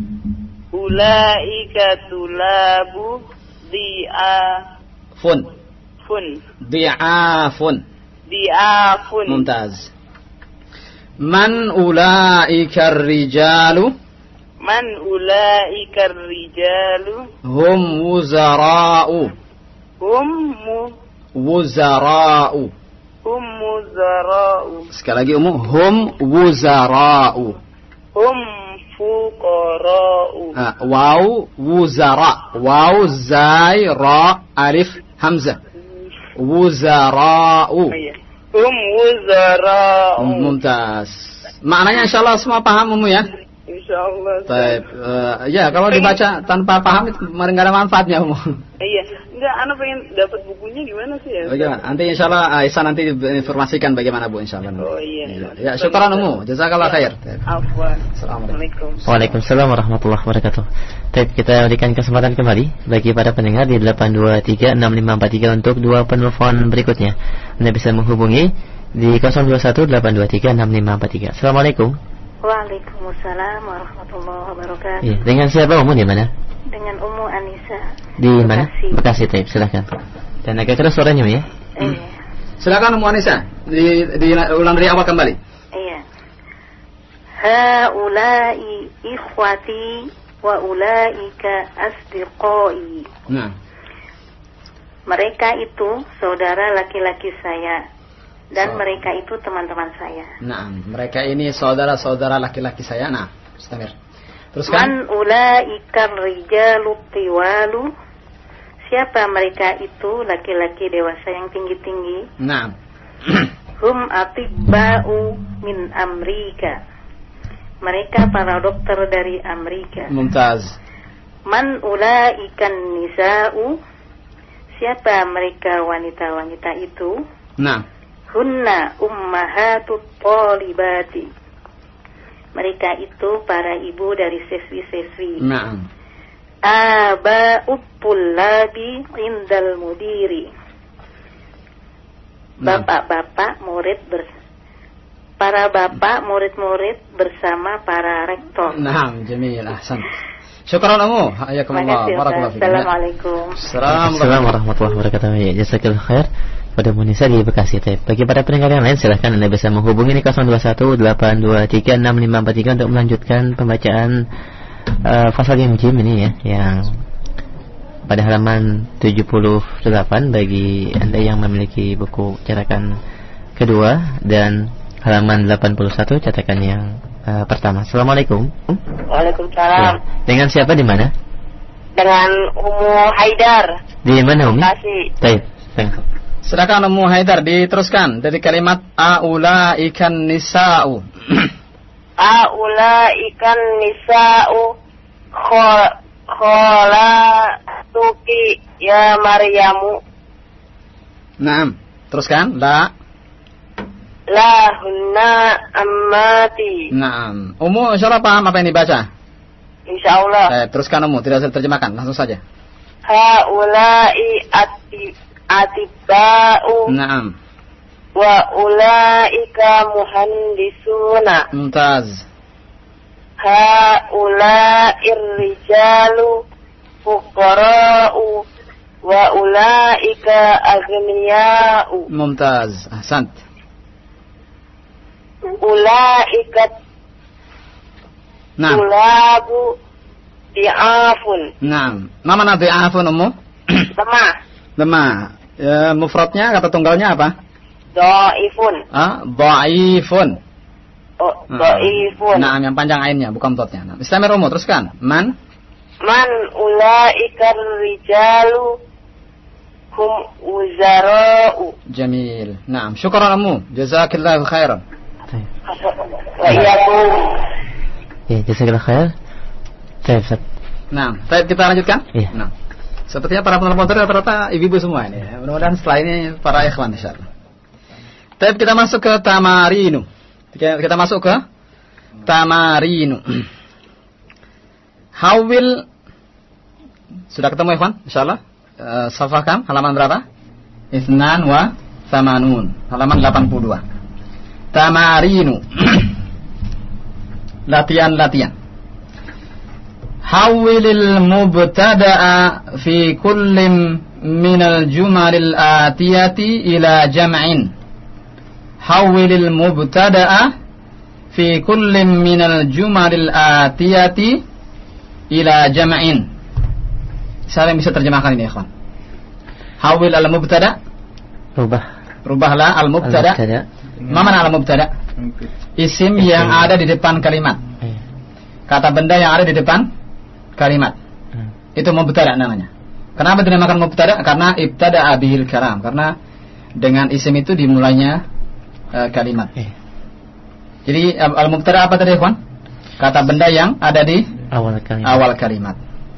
Ulaika tullabu dhi'afun. Fun. Dhi'afun. Dhi'afun. Mumtaz. Man ulaika rijalu. Man ulaika rijalu. Hum wuzara'u. Hum mu Wuzara'u. hum muzara'u. Sekali lagi Ummu, hum wuzara'u. Hum fuqara'u. Ah, waw wuzara. Waw zai ra alif hamzah. Wuzara'u. Iya. Hum wuzara'u. Mumtaz. Maknanya insyaallah semua paham Ummu ya? Insyaallah. Baik. Uh, ya kalau dibaca tanpa paham itu enggak ada manfaatnya Ummu. Iya. Enggak, anak pengen dapat bukunya gimana sih ya? Bagaimana? Nanti insyaallah Aisyah nanti informasikan bagaimana Bu insyaallah. Oh iya. Ya, syukran Ummu. Jazakallah khair. Afwan. Assalamualaikum. Waalaikumsalam warahmatullahi wabarakatuh. Baik, kita berikan kesempatan kembali bagi para pendengar di delapan dua tiga enam lima empat tiga untuk dua penelpon berikutnya. Anda bisa menghubungi di nol dua satu delapan dua tiga enam lima empat tiga. Assalamualaikum. Waalaikumsalam warahmatullahi wabarakatuh. Iya, dengan siapa Ummu di mana? Dengan Ummu Anissa. Di mana? Bekasi. Bekasi, Taib. Silakan. Dan agak keras suaranya ya. Iya. Silakan Ummu Anissa. Di, di ulang dari awal kembali. Iya. Haula'i ikhwati wa ulaika asdiqai. Nah. Mereka itu saudara laki-laki saya dan So- mereka itu teman-teman saya. Nah, mereka ini saudara-saudara laki-laki saya. Nah, istamir. Teruskan. Man ulaika rijalu tiwalu. Siapa mereka itu laki-laki dewasa yang tinggi-tinggi? Nah. Hum atibba'u min Amerika. Mereka para dokter dari Amerika. Mumtaz. Man ulaikan nisa'u, siapa mereka wanita-wanita itu? Nah. Hunna ummahatut thalibati, mereka itu para ibu dari siswi-siswi. Nah. Aba'ut tullabi indal mudiri, bapak-bapak murid ber para bapak murid-murid bersama para rektor. Nah, jamil, ahsan. Syukran Ummu, hayakumullah, barakallahu fiik. Assalamualaikum. Assalamualaikum warahmatullahi wabarakatuh. Ya, jazakallahu khair. Pada Munisa di Bekasi. Bagi para pendengar yang lain, silahkan Anda bisa menghubungi di nol dua satu delapan dua tiga enam lima empat tiga untuk melanjutkan pembacaan uh, fasal yang jim ini ya, yang pada halaman tujuh puluh delapan bagi Anda yang memiliki buku cetakan kedua, dan halaman delapan puluh satu cetakan yang uh, pertama. Assalamualaikum. Waalaikumsalam. Ya. Dengan siapa, di mana? Dengan Ummu Haidar. Di mana, Umi? Bekasi. Baik. Thank you. Silakan Ummu Haidar, diteruskan dari kalimat aulaikan nisa'u. Aulaikan nisa'u kholatuki ya Maryamu. Naam, teruskan. La La hunna ammati. Naam. Ummu insyaallah paham apa yang dibaca? Insyaallah. Eh, teruskan Ummu, tidak usah terjemahkan, langsung saja. Haulai ati atiba'u. Naam. Wa ulaika muhandisuna. Mumtaz. Haula'ir rijalu fuqara'u wa ulaika aghniya'u. Mumtaz. Ahsant. Ulaika Naam. tulabu di'afun. Naam. Ma mana di'afun Ummu? Lemah. Lemah. Ya, mufradnya kata tunggalnya apa? Dhaifun. Ah, dhaifun. Oh, dhaifun. Nah, yang panjang ainnya bukan dotnya. Nah, istamir Ummu, teruskan. Man Man ulaikar rijalu hum uzara'u. Jamil. Naam, syukran Ummu. Jazakillahu khairan. Wa iyyakum. Ya, jazakallahu khair. Baik, Nah, baik, kita lanjutkan. Iya. Nah, sepertinya para penonton rata-rata ibu-ibu semua ini. Mudah-mudahan setelah ini para ikhwan insyaallah. Baik, kita masuk ke tamarinu. Kita, kita masuk ke tamarinu. Hawil. Sudah ketemu ikhwan insyaallah. Uh, Safahkan halaman berapa? Itsnan wa thamanun. Halaman delapan puluh dua. Tamarinu. Latihan-latihan. Hawilil mubtada'a fi kullin minal jumalil atiyati ila jam'in. Hawilil mubtada'a fi kullin minal jumalil atiyati ila jam'in. Saya bisa terjemahkan ini, ikhwan. Hawil al mubtada'. Rubah. Rubahlah al mubtada'. Ma mana al mubtada'? Isim yang ada di depan kalimat. Kata benda yang ada di depan kalimat. Hmm. Itu mubtada namanya. Kenapa dinamakan mubtada? Karena ibtada'a bihil kalam. Karena dengan isim itu dimulainya uh, kalimat. Eh. Jadi al-mubtada apa tadi, ikhwan? Kata benda yang ada di awal kalimat. Awal kalimat.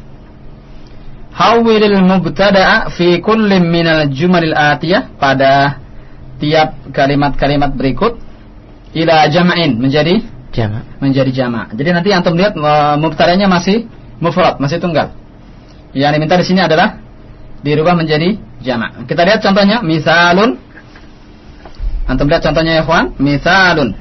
Hawwilil mubtada'a fi kullin minal jumalil atiyah, pada tiap kalimat-kalimat berikut ila jam'in, menjadi jama'. Menjadi jama'. Jadi nanti antum lihat uh, mubtadanya masih mufrad, masih tunggal. Yang diminta di sini adalah dirubah menjadi jama'. Kita lihat contohnya, misalun. Antum lihat contohnya ya, ikhwan. Misalun.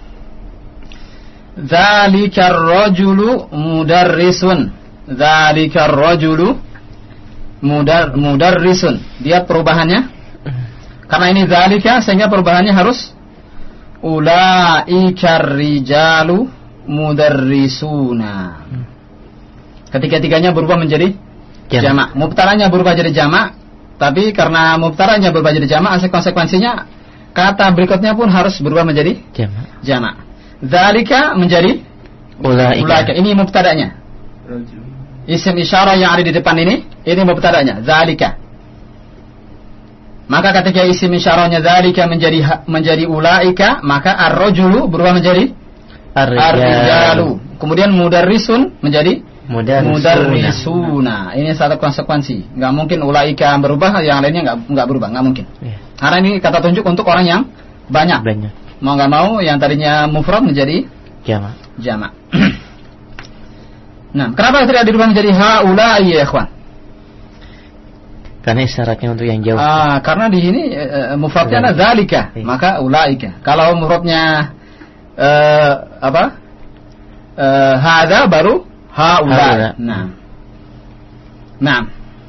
Dzalikar rajulu mudarrisun. Dzalikar rajulu mudar mudarrisun. Lihat perubahannya. Karena ini dzalika, sehingga perubahannya harus ulaikar rijalu mudarrisuna. Ketiga-tiganya berubah menjadi jamak. Mubtadanya berubah jadi jamak, tapi karena mubtadanya berubah jadi jamak, konsekuensinya kata berikutnya pun harus berubah menjadi jamak. Jamak. Dzalika menjadi ulaika. Ulaika. Ini mubtadanya. Isim isyarah yang ada di depan ini, ini mubtadanya, dzalika. Maka ketika isim isyarahnya dzalika menjadi menjadi ulaika, maka ar-rajulu berubah menjadi ar-rijalu. Kemudian mudarrisun menjadi Mudarrisuna. Mudarrisuna. Ini satu konsekuensi. Enggak mungkin ulaika berubah, yang lainnya enggak enggak berubah, enggak mungkin. Ya. Karena ini kata tunjuk untuk orang yang banyak. Banyak. Mau enggak mau yang tadinya mufrad menjadi jamak. Jamak. Nah, kenapa tidak dirubah menjadi haula'i ya, ikhwan? Karena isyaratnya untuk yang jauh. Ah, karena di sini uh, mufradnya ada zalika, iya. Maka ulaika. Kalau mufradnya uh, apa? Uh, hada baru haula. Nah. Nah.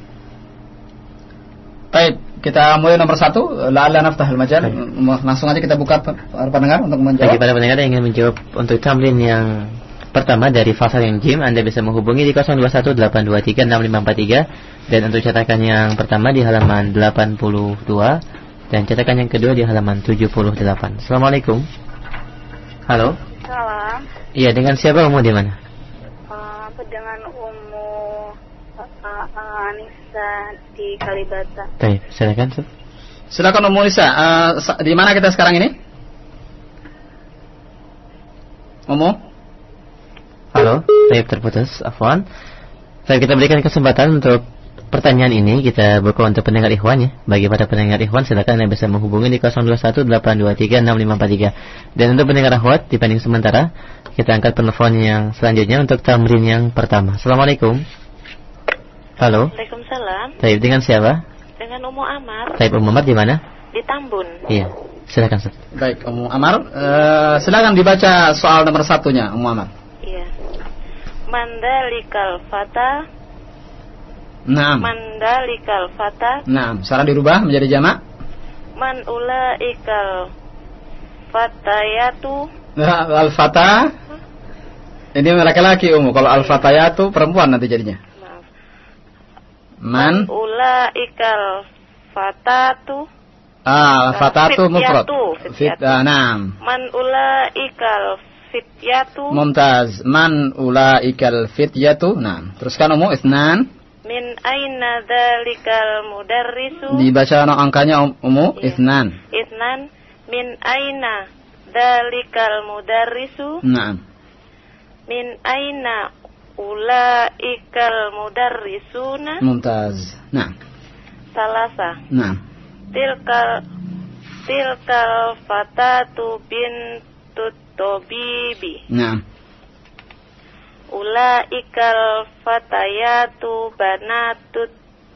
Baik, kita mulai nomor satu. La'alla naftahul majal. Langsung aja kita buka para pendengar untuk menjawab. Bagi para pendengar yang ingin menjawab untuk tamrin yang pertama dari fasal yang jim, Anda bisa menghubungi di nol dua satu delapan dua tiga enam lima empat tiga. Dan untuk cetakan yang pertama di halaman delapan puluh dua dan cetakan yang kedua di halaman tujuh puluh delapan. Assalamualaikum. Halo. Salam. Iya, dengan siapa Umu di mana? Uh, dengan Umu uh, Anissa di Kalibata. Baik, silakan. Silakan Umu Anissa. Uh, di mana kita sekarang ini? Umu? Halo. Baik, terputus. Afwan. Baik, kita berikan kesempatan untuk pertanyaan ini. Kita buka untuk pendengar ikhwan ya. Bagi para pendengar ikhwan silakan Anda bisa menghubungi di nol dua satu delapan dua tiga enam lima empat tiga. Dan untuk pendengar akhwat dibanding sementara kita angkat penelpon yang selanjutnya untuk tamrin yang pertama. Assalamualaikum. Halo. Waalaikumsalam. Baik, dengan siapa? Dengan Umu Amar. Baik, Umu Amar di mana? Di Tambun. Iya. Silakan, Ustaz. Baik, Umu Amar, uh, silakan dibaca soal nomor satunya, Umu Amar. Iya. Mandalikal fata. Naam. Mandalikal fata. Naam. Sekarang dirubah menjadi jamak. Man ulaikal fatayatu. Nah, al-fata. Ini laki-laki Umu. Kalau al-fatayatu perempuan nanti jadinya. Maaf. Man, Man ulaikal fatatu. Ah, fatatu mufrad. Fit. Naam. Man ulaikal fityatu. Mumtaz. Man ulaikal fityatu. Naam. Teruskan Umu isnan. Min aina dzalikal mudarrisu. Dibaca no angkanya Umu ya. Isnan. Isnan. Min aina dzalikal mudarrisu. Naam. Min aina ulaikal mudarrisuna. Mumtaz. Naam. Salasa. Naam. Tilkal tilkal fatatu bintut tabibi. Naam. Ulaikal fatayatu banatut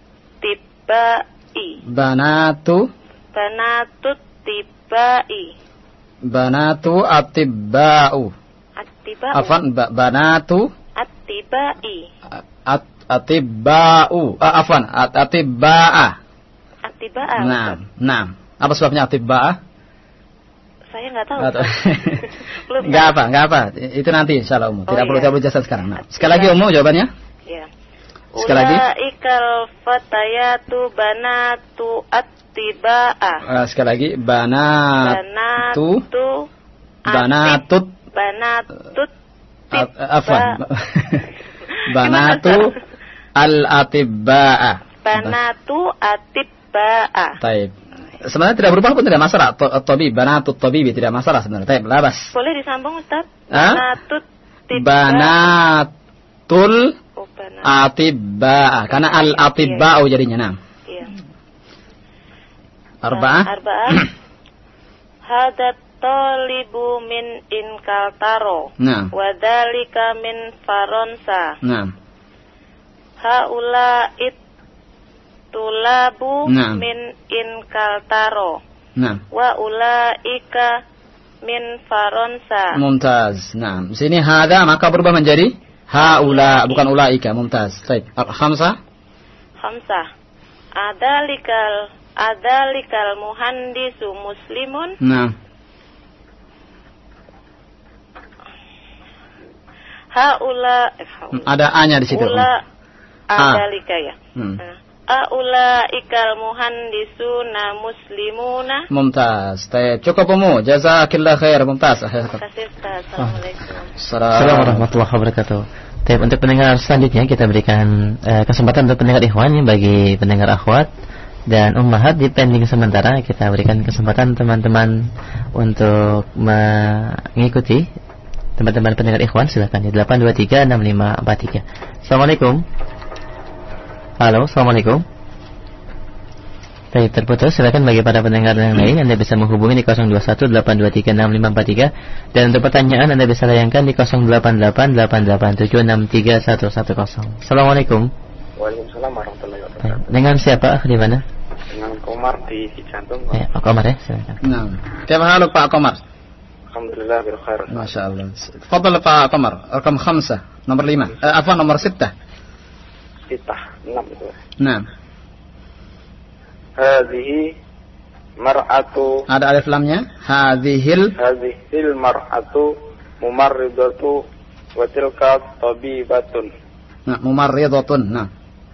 tibai. Banatu. Banatut tibai. Banatu atibba'u. Attiba'u. Afan ba, banatu Attibai. at, atibba'u. Ah, afan at, atibba'a. Attiba'a. Naam. Naam. Apa sebabnya atibba'a? Saya nggak tahu. Belum. Nggak apa, nggak apa. Itu nanti insyaallah Umu. Tidak oh, perlu, iya. Tidak perlu jelasan sekarang. Nah, sekali lagi Umu jawabannya. Iya. Sekali lagi. Ulaikal fatayatu banatu attiba'a. Uh, sekali lagi banatu. Banatu. Banatut. At, afwan. Banatu al-atibba'a. Banatu atibba'a. Taib. Sebenarnya tidak berubah pun tidak masalah. Tabib, banatut tabibi tidak masalah sebenarnya. Taib, labas. Boleh disambung Ustaz? Banatut banatul oh, banat. atibba'a. Karena al-atibba'u jadinya. Nah. Iya. Arba'ah. Arba'ah. Hadat talibu min inkaltaro. Nah. Wadhalika min faronsa. Nah. Haula it tulabu nah. min inkaltaro. Nah. Wa ulaika min faronsa. Mumtaz. Nah, di sini hada maka berubah menjadi haula bukan ulaika. Mumtaz. Baik. Khamsah. Khamsah. Adalikal adalikal muhandisu muslimun. Nah. Haula ada a-nya di situ. Ula adalika ya. Hmm. Aulaikal muhandisuna muslimuna. Mumtaz. Baik, cukup Umu. Jazakillah khair. Mumtaz. Terima kasih Ustaz. Assalamualaikum. Assalamualaikum warahmatullahi wabarakatuh. Baik, untuk pendengar selanjutnya kita berikan uh, kesempatan untuk pendengar ikhwan ya, bagi pendengar akhwat dan ummahat di pending sementara kita berikan kesempatan teman-teman untuk mengikuti teman-teman pendengar Ikhwan, silakan di delapan dua tiga enam lima empat tiga. Assalamualaikum. Halo, assalamualaikum. Baik, terputus. Silakan bagi para pendengar yang lain, Anda bisa menghubungi di nol dua satu delapan dua tiga enam lima empat tiga, dan untuk pertanyaan Anda bisa layangkan di nol delapan delapan delapan delapan tujuh enam tiga satu satu nol. Assalamualaikum. Waalaikumsalam warahmatullahi wabarakatuh. Dengan siapa? Di mana? Dengan Komar di Cijantung. Ya, Pak Komar ya, silakan. Nah, kaifa haluk Pak Komar? Alhamdulillah bil khair. Masya Allah. Fadal Pak Komar, rakam khamsah, nomor lima. Eh, apa nomor sittah? Sittah, enam itu. Nah. Hadhihi mar'atu. Ada alif lamnya. Hadhil. Hadhil mar'atu mumarridatu wa tilka tabibatun. Nah, mumarridatun. Nah.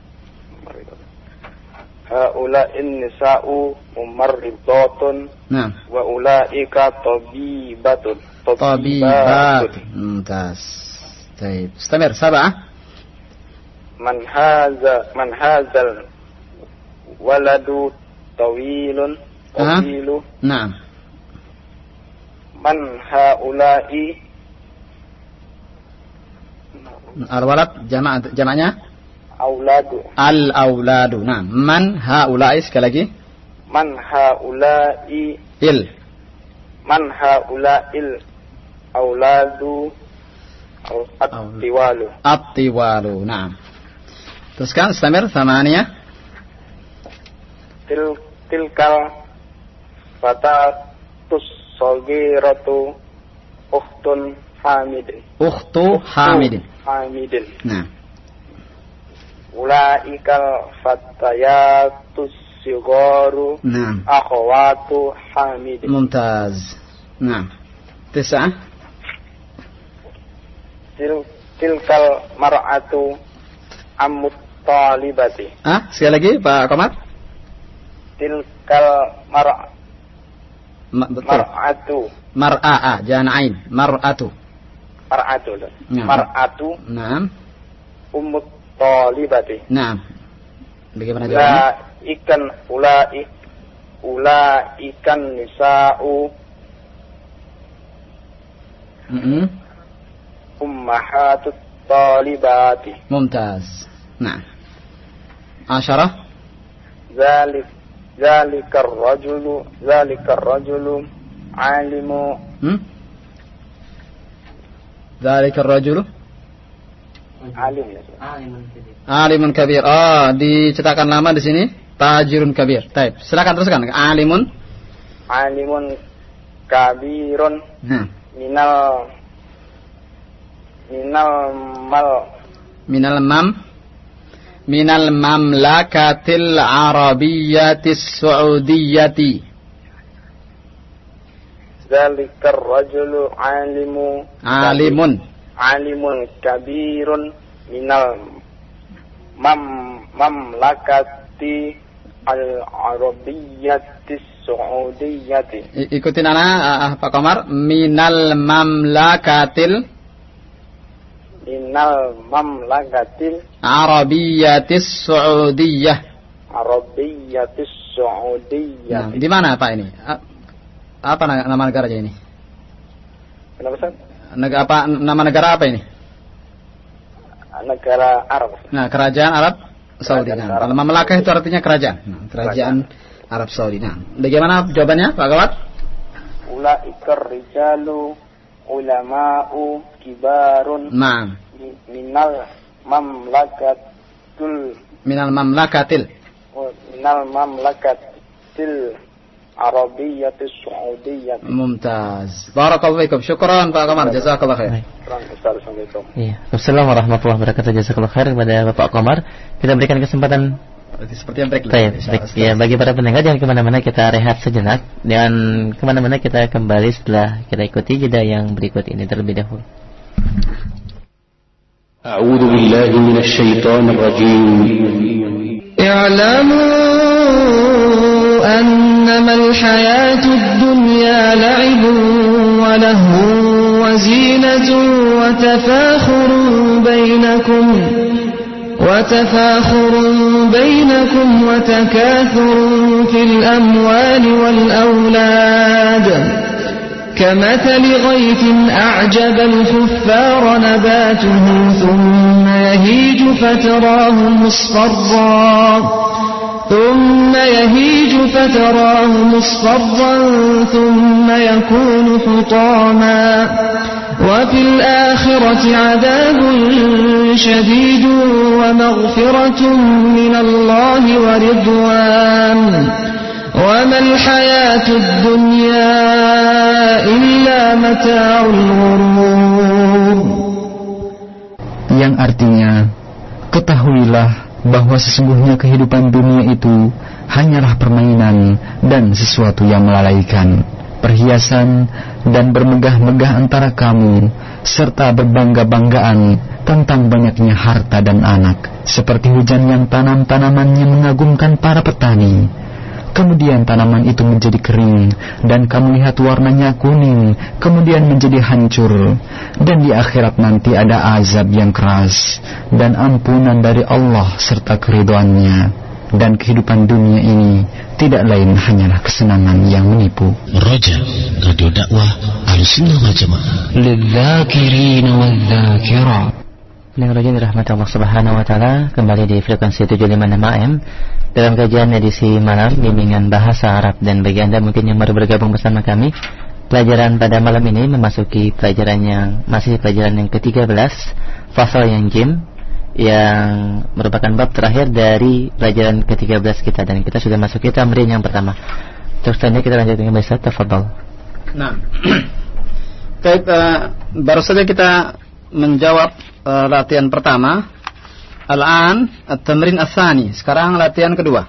Haula'in nisa'u mumarridatun. Nah. Wa ulaika tabibatun. Tabibat. Mumtaz. Baik. Istamir. Sab'ah. Man haza man hazal waladu tawilun tawilu. Naam. Man haula'i. Al-walad jama' jama'nya auladu. Al-auladu. Naam. Man haula'i, sekali lagi. Man haula'i il. Man haula'il auladu at-tiwalu. At-tiwalu. Naam. Teruskan istamir. Thamaniyah. Til tilkal fatatus sagiratu ukhtun hamidin. Ukhtu hamidin. Hamidin. Nah. Ulaikal fatayatus sigaru. Nah. Akhawatu hamidin. Mumtaz. Nah. Tis'ah. Til tilkal mar'atu ammut talibati. Ah, sekali lagi Pak Komar. Tilkal mar Ma, betul. mar'atu. Mar'a, jangan ain. Mar'atu. Mar'atu. Nah. Mar'atu. Naam. Ummut talibati. Naam. Bagaimana jawabnya? La ikan ulai ula ikan nisa'u Mm-mm. ummahatut talibati. Mumtaz. Nah. Asyarah. Zalik zalikar rajulu zalikar rajulu alimu. Hmm? Zalikar rajulu alim ya. alimun kabir. Oh, dicetakan lama di sini tajirun kabir. Baik, silakan teruskan. Alimun Alimun kabirun. Nah. Minal minal mal minal mam minal mamlakatil arabiyyatis saudiyyati. Zalikar rajulu alimu Alimun alimun kabirun minal mam mamlakati al-arabiyyatis saudiyyati. Ikutin ana uh, Pak Komar. Minal mamlakatil minal mamlakatil arabiyyatis saudiyyah. Arabiyyatis saudiyyah. Nah, di mana Pak ini? Apa nama negaranya ini? Kenapa Ustaz? Negara apa, nama negara apa ini? Negara Arab. Nah, kerajaan Arab Saudi. Kerajaan Nah, Arab. kalau mamlakah itu artinya kerajaan. Nah, kerajaan Arab Saudi. Nah, bagaimana jawabannya Pak Gawat? Ulaikar rijalu ulama'u kibarun. Nah, minal mamlakatul minal mamlakatil minal mamlakatil arabiyyatis saudiyyah. Mumtaz. Barakallahu fikum. Syukran Pak Komar. Jazakallahu khair. Assalamualaikum. Iya. Assalamualaikum warahmatullahi wabarakatuh. Jazakallahu khair kepada Bapak Komar. Kita berikan kesempatan seperti yang break. Baik, ya, bagi para pendengar jangan kemana-mana, kita rehat sejenak dan kemana-mana kita kembali setelah kita ikuti jeda yang berikut ini terlebih dahulu. A'udzu billahi minasy syaithanir rajim. I'lamu annamal hayatud dunya la'ibun wa lahwun wa zinatun wa tafakhurun bainakum وتفاخر بينكم وتكاثر في الأموال والأولاد كمثل غيث أعجب الكفار نباته ثم يهيج فتراه مصفرا ثم يهيج فتراه مصفرا ثم يكون حطاما وفي الآخرة عذاب شديد ومغفرة من الله ورضوان وما الحياة الدنيا إلا متاع الغرور. Yang artinya, ketahuilah bahwa sesungguhnya kehidupan dunia itu hanyalah permainan dan sesuatu yang melalaikan, perhiasan dan bermegah-megah antara kamu, serta berbangga-banggaan tentang banyaknya harta dan anak, seperti hujan yang tanam-tanamannya mengagumkan para petani. Kemudian tanaman itu menjadi kering, dan kamu lihat warnanya kuning, kemudian menjadi hancur. Dan di akhirat nanti ada azab yang keras, dan ampunan dari Allah serta keridhoannya. Dan kehidupan dunia ini tidak lain hanyalah kesenangan yang menipu. Roja, Radio Dakwah Ahlussunnah wal Jamaah. Lidzakirin wadzakira. Dengan Roja dirahmati Allah Subhanahu wa taala, kembali di frekuensi tujuh puluh lima enam A M dalam kajian edisi malam bimbingan bahasa Arab. Dan bagi Anda mungkin yang baru bergabung bersama kami, pelajaran pada malam ini memasuki pelajaran yang masih pelajaran yang ketiga belas, fasal yang jim, yang merupakan bab terakhir dari pelajaran ketiga belas kita, dan kita sudah masuki tamrin yang pertama. Terus tadi kita lanjut dengan bahasa tafadhol. Nah, Baik, uh, baru saja kita menjawab uh, latihan pertama. Al-an at-tamrin ats-tsani. Sekarang latihan kedua.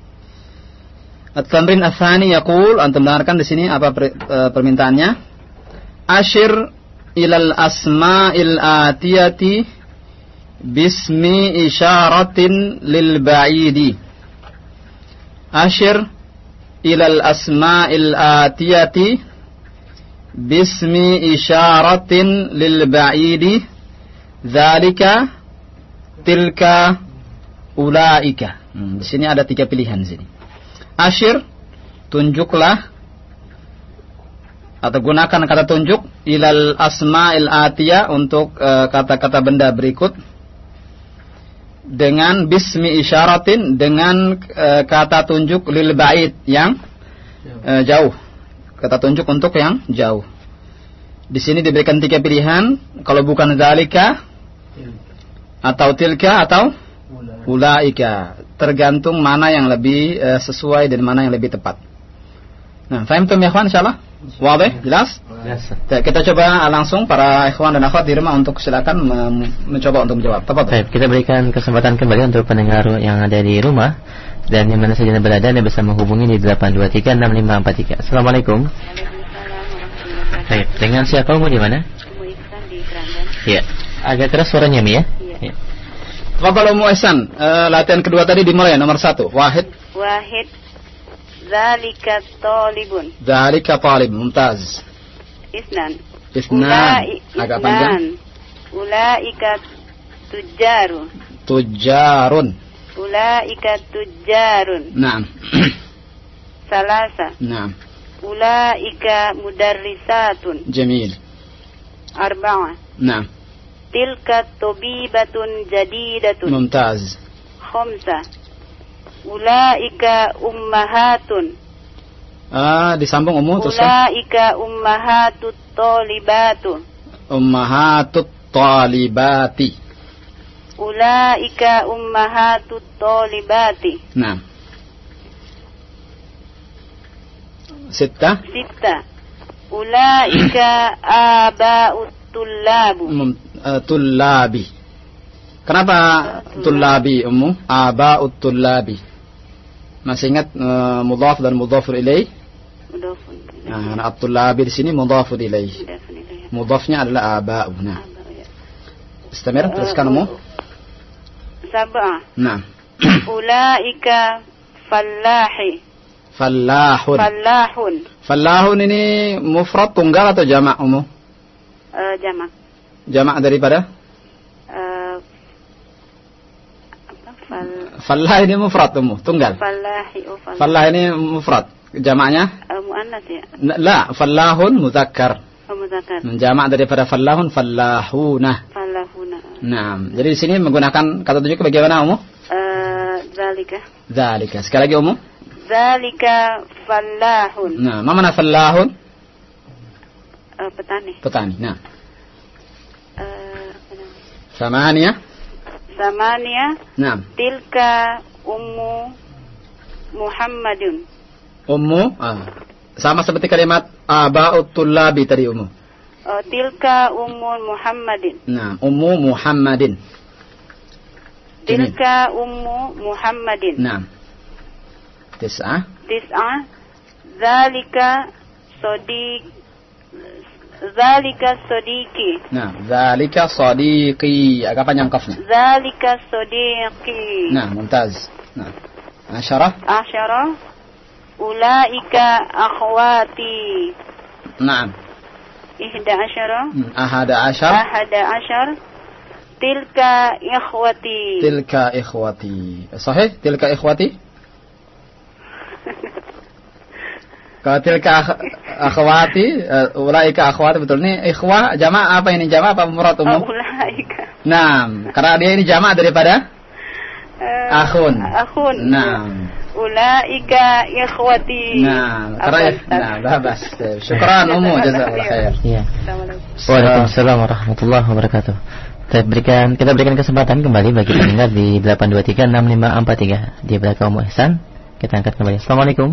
At-tamrin ats-tsani yaqul, antum dengarkan di sini apa per, uh, permintaannya. Ashir ilal asma'il atiyati bismi isyaratin lil ba'idi. Ashir ilal asma'il atiyati bismi isyaratin lil ba'idi. Dzalika tilka ulaika. Hmm, di sini ada tiga pilihan di sini. Asyir, tunjuklah atau gunakan kata tunjuk ilal asma'il atiyah untuk uh, kata-kata benda berikut dengan bismi isyaratin, dengan uh, kata tunjuk lil ba'id yang uh, jauh. Kata tunjuk untuk yang jauh. Di sini diberikan tiga pilihan, kalau bukan zalika atau tilka atau ulaika, tergantung mana yang lebih uh, sesuai dan mana yang lebih tepat. Nah, fahimtum ya ikhwan insyaallah? Wadih? Jelas? Jelas. Kita coba langsung para ikhwan dan akhwat di rumah untuk silakan mencoba untuk menjawab. Tafadhol. Baik, kita berikan kesempatan kembali untuk pendengar yang ada di rumah dan yang mana saja berada, Anda bisa menghubungi di delapan dua tiga enam lima empat tiga. Assalamualaikum. Baik, dengan siapa kamu di mana? Umu Ihsan di Keranggan. Iya. Agak keras suaranya Mi ya? Iya. Tafadhol Umu Ihsan. Uh, latihan kedua tadi dimulai nomor satu. Wahid. Wahid. Zalika talibun. Zalika talib. Mumtaz. Isnan. Isnan. Agak panjang. Ulaika tujarun. Tujarun. Ulaika tujarun. Naam. Salasa. Naam. Ulaika mudarrisatun. Jamil. Arba'ah. Naam. Tilka tabibatun jadidatun. Mumtaz. Khamsa. Ulaika ummahatun. Ah, disambung umum terus. Ulaika ummahatut talibatu. Ummahatut talibati. Ulaika ummahatut talibati. Naam. Sitta. Sitta. Ulaika aba'ut tullabu. Uh, tullabi. Kenapa tullabi ummu? Aba'ut tullabi. Masih ingat uh, mudhaf dan mudhafur ilaih? Mudhafun. Nah, at-tullabi di sini mudhafur ilaih. Mudhafnya adalah aba'u. Nah. Istamir, teruskan ummu. Sab'ah. Nah. Ulaika fallahi. Fallahun. Fallahun. Fallahun ini mufrad tunggal atau jamak ummu? Uh, jamak. Jamak daripada? Uh, apa? Fal. Fallah ini mufrad ummu, tunggal. Fallahi. Oh, fallah. Fallah ini mufrad. jamaknya? Uh, muannas ya. La, fallahun muzakkar. Oh, muzakkar. Jamak daripada fallahun fallahuna. Fallahuna. Nah, jadi di sini menggunakan kata tunjuk bagaimana Ummu? Uh, zalika. Zalika. Sekali lagi Ummu. Zalika fallahun. Nah, ma mana fallahun? Uh, petani. Petani. Nah. Uh, Samaniyah. Samaniyah. Nah. Tilka ummu Muhammadun. Ummu, ah. Sama seperti kalimat aba'ut tullabi tadi Ummu. Oh, tilka ummu Muhammadin. Nah, Ummu Muhammadin. Tilka ummu Muhammadin. Nah. Tis'ah. Tis'ah. Zalika sadiq. Zalika sadiqi. Nah, zalika sadiqi. Agak panjang kafnya. Zalika sadiqi. Nah, mumtaz. Nah. Asyarah. Asyarah. Ulaika akhwati. Naam. Ihda asyarah. Ahada asyar. Ahada asyar. Tilka ikhwati. Tilka ikhwati. Sahih? Tilka ikhwati? Kalau tilka akhwati, uh, ulaika akhwati, betul nih ikhwah jama' apa ini jama' apa mufrad umum? Oh, ulaika. Naam, karena dia ini jama' daripada uh, akhun. Akhun. Naam. Ulaika ikhwati. Naam, karena nah, babas. Syukran ummu jazakallahu khair. Iya. Waalaikumsalam warahmatullahi wabarakatuh. Kita berikan kita berikan kesempatan kembali bagi pendengar di delapan dua tiga enam lima empat tiga di belakang Ummu Ihsan. Kita angkat kembali. Assalamualaikum.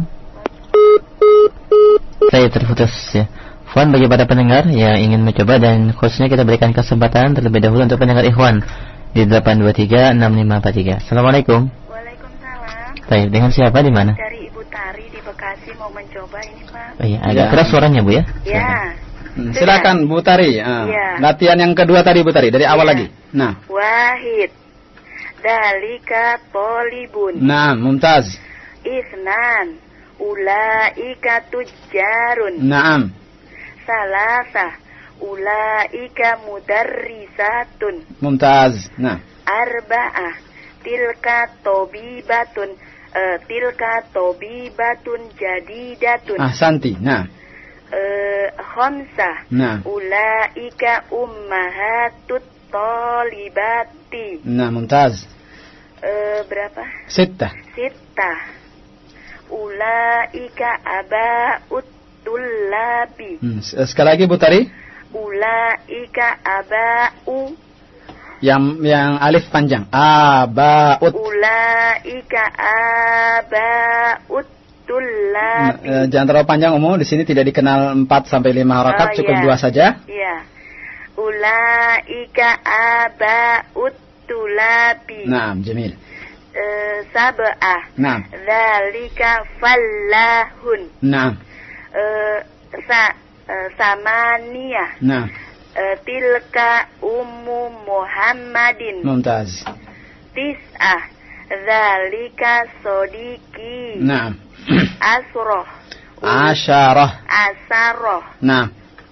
Saya terputus ya. Ikhwan, bagi para pendengar yang ingin mencoba dan khususnya kita berikan kesempatan terlebih dahulu untuk pendengar Ikhwan di delapan dua tiga enam lima empat tiga. Assalamualaikum. Waalaikumsalam. Baik, dengan siapa di mana? Dari Ibu Tari di Bekasi, mau mencoba ini Pak. Oh, iya, agak ya. Keras suaranya Bu ya. Ya. Hmm, silakan Bu Tari. Ah. Ya. Latihan yang kedua tadi Bu Tari dari ya. awal lagi. Nah. Wahid. Dalika polibun. Nah, mumtaz. Isnan. Ulaika tujarun. Naam. Salasa. Ulaika mudarrisatun. Mumtaz. Nah. Arba'ah. Tilka tobibatun. Uh, tilka tobibatun jadidatun. Ahsanti. Nah. Uh, khamsah. Nah. Ulaika ummahatut talibati. Nah, mumtaz. Uh, berapa? Sittah. Sittah. Ulaika aba'ut tullabi. Hmm, sekali lagi Bu Tari. Ulaika aba'u. Yang yang alif panjang. Aba'ut. Ulaika aba'ut tullabi. Nah, jangan terlalu panjang umum. Di sini tidak dikenal empat sampai lima harakat, oh, cukup dua iya. saja. Iya. Ulaika aba'ut tullabi. Naam, jamil. Uh, sab'ah. Naam. Dzalika fallahun. Naam. Uh, sa uh, samaniyah. Naam. Uh, tilka ummu Muhammadin. Mumtaz. Tis'ah. Dzalika sodiki. Naam. Asroh. Asyarah. Asaroh. Naam.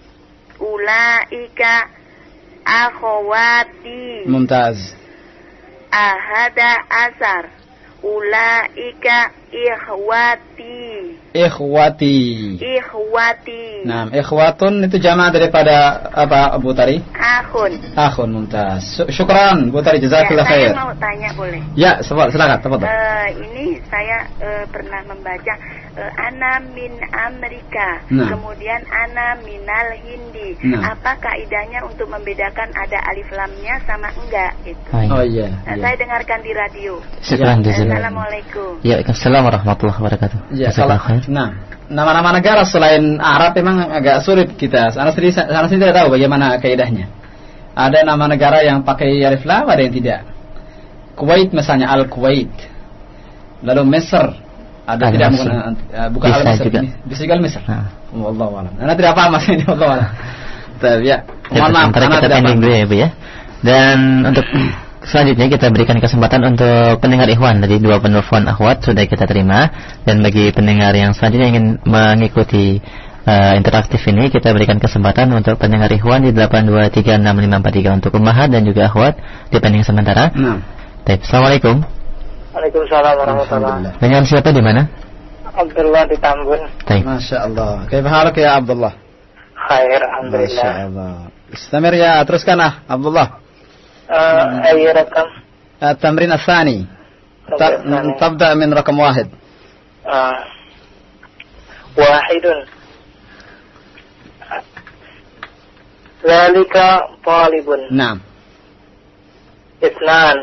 Ulaika akhwati. Mumtaz. Ahada asar. Ulaika ikhwati. Ikhwati. Ikhwati. Nah, ikhwatun itu jama' daripada apa Bu Tari? Akhun. Akhun, mumtaz. Syukran Bu Tari, jazakallahu ya, khair. Saya mau tanya boleh? Ya, silakan, tafadhol. Uh, ini saya uh, pernah membaca uh, ana min Amerika, nah. kemudian ana minal Hindi. Nah. Apa kaidahnya untuk membedakan ada alif lamnya sama enggak itu? Oh iya. Nah, iya. Saya dengarkan di radio. Syukran, Assalamualaikum. Ya, assalamualaikum warahmatullahi wabarakatuh. Ya, kalau, nah, nama-nama negara selain Arab memang agak sulit kita. Sana sendiri, sana sendiri tidak tahu bagaimana kaidahnya. Ada nama negara yang pakai alif lam, ada yang tidak. Kuwait misalnya Al-Kuwait. Lalu Mesir ada Al tidak bukan, uh, bukan bisa Al-Mesir juga. ini. Bisa juga Mesir. Nah. Wallahu a'lam. Anda tidak paham maksudnya wallahu a'lam. Tapi ya, mohon maaf karena kita pending dulu ya Bu ya. Dan untuk selanjutnya kita berikan kesempatan untuk pendengar Ikhwan dari dua penelpon akhwat sudah kita terima, dan bagi pendengar yang selanjutnya ingin mengikuti uh, interaktif ini kita berikan kesempatan untuk pendengar Ikhwan di delapan dua tiga enam lima empat tiga untuk ummahat dan juga akhwat di pending sementara. Nah. Baik, assalamualaikum. Waalaikumsalam warahmatullahi wabarakatuh. Dengan siapa di mana? Abdullah di Tambun. Masya Allah. Kaifa halak ya Abdullah? Khair, alhamdulillah. Masya Allah. Istamir ya, teruskan ah Abdullah. Uh, أي رقم؟ التمرين الثاني. تبدأ من رقم واحد. آه. واحد ذلك طالب. نعم. اثنان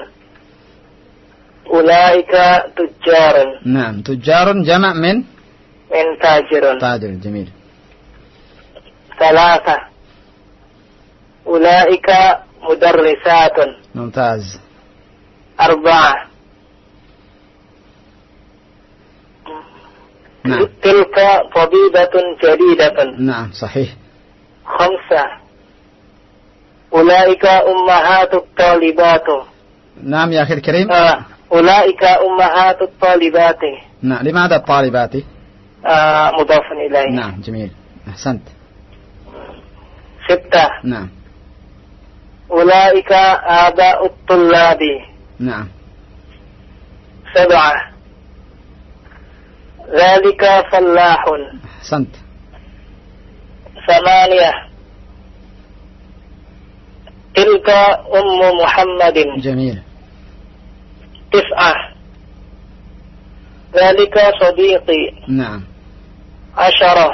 أولئك تجار. نعم. تجار جمع من من تاجر. تاجر جميل. ثلاثة أولئك مدرسات. ممتاز. أربعة نعم. تلك طبيبة جديدة. نعم صحيح. خمسة أولئك أمهات الطالبات. نعم يا أخي الكريم. آه. أولئك أمهات الطالبات. نعم. لماذا الطالبات؟ آه مضاف إليه. نعم جميل أحسنت. ستة نعم. أولئك آباء الطلاب. نعم. سبعة ذلك فلاح. أحسنت. ثمانية تلك أم محمد. جميل. تسعة ذلك صديقي. نعم. عشرة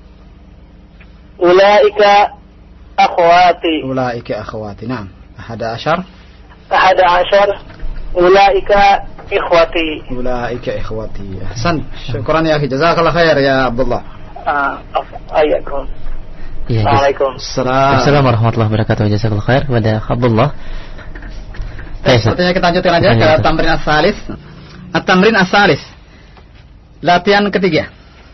أولئك أخواتي. أولئك أخواتي. نعم. أحد عشر. أحد عشر أولئك إخوتي. أولئك إخوتي. أحسنت. شكرا يا أخي جزاك الله خير يا عبد الله. آه. أيكم. Ya, Assalamualaikum. Assalamualaikum warahmatullahi wabarakatuh. Jazakallahu khair kepada Abdullah. Baik, sepertinya kita lanjutkan aja ke tamrin as-salis. At-tamrin as-salis. Latihan ketiga.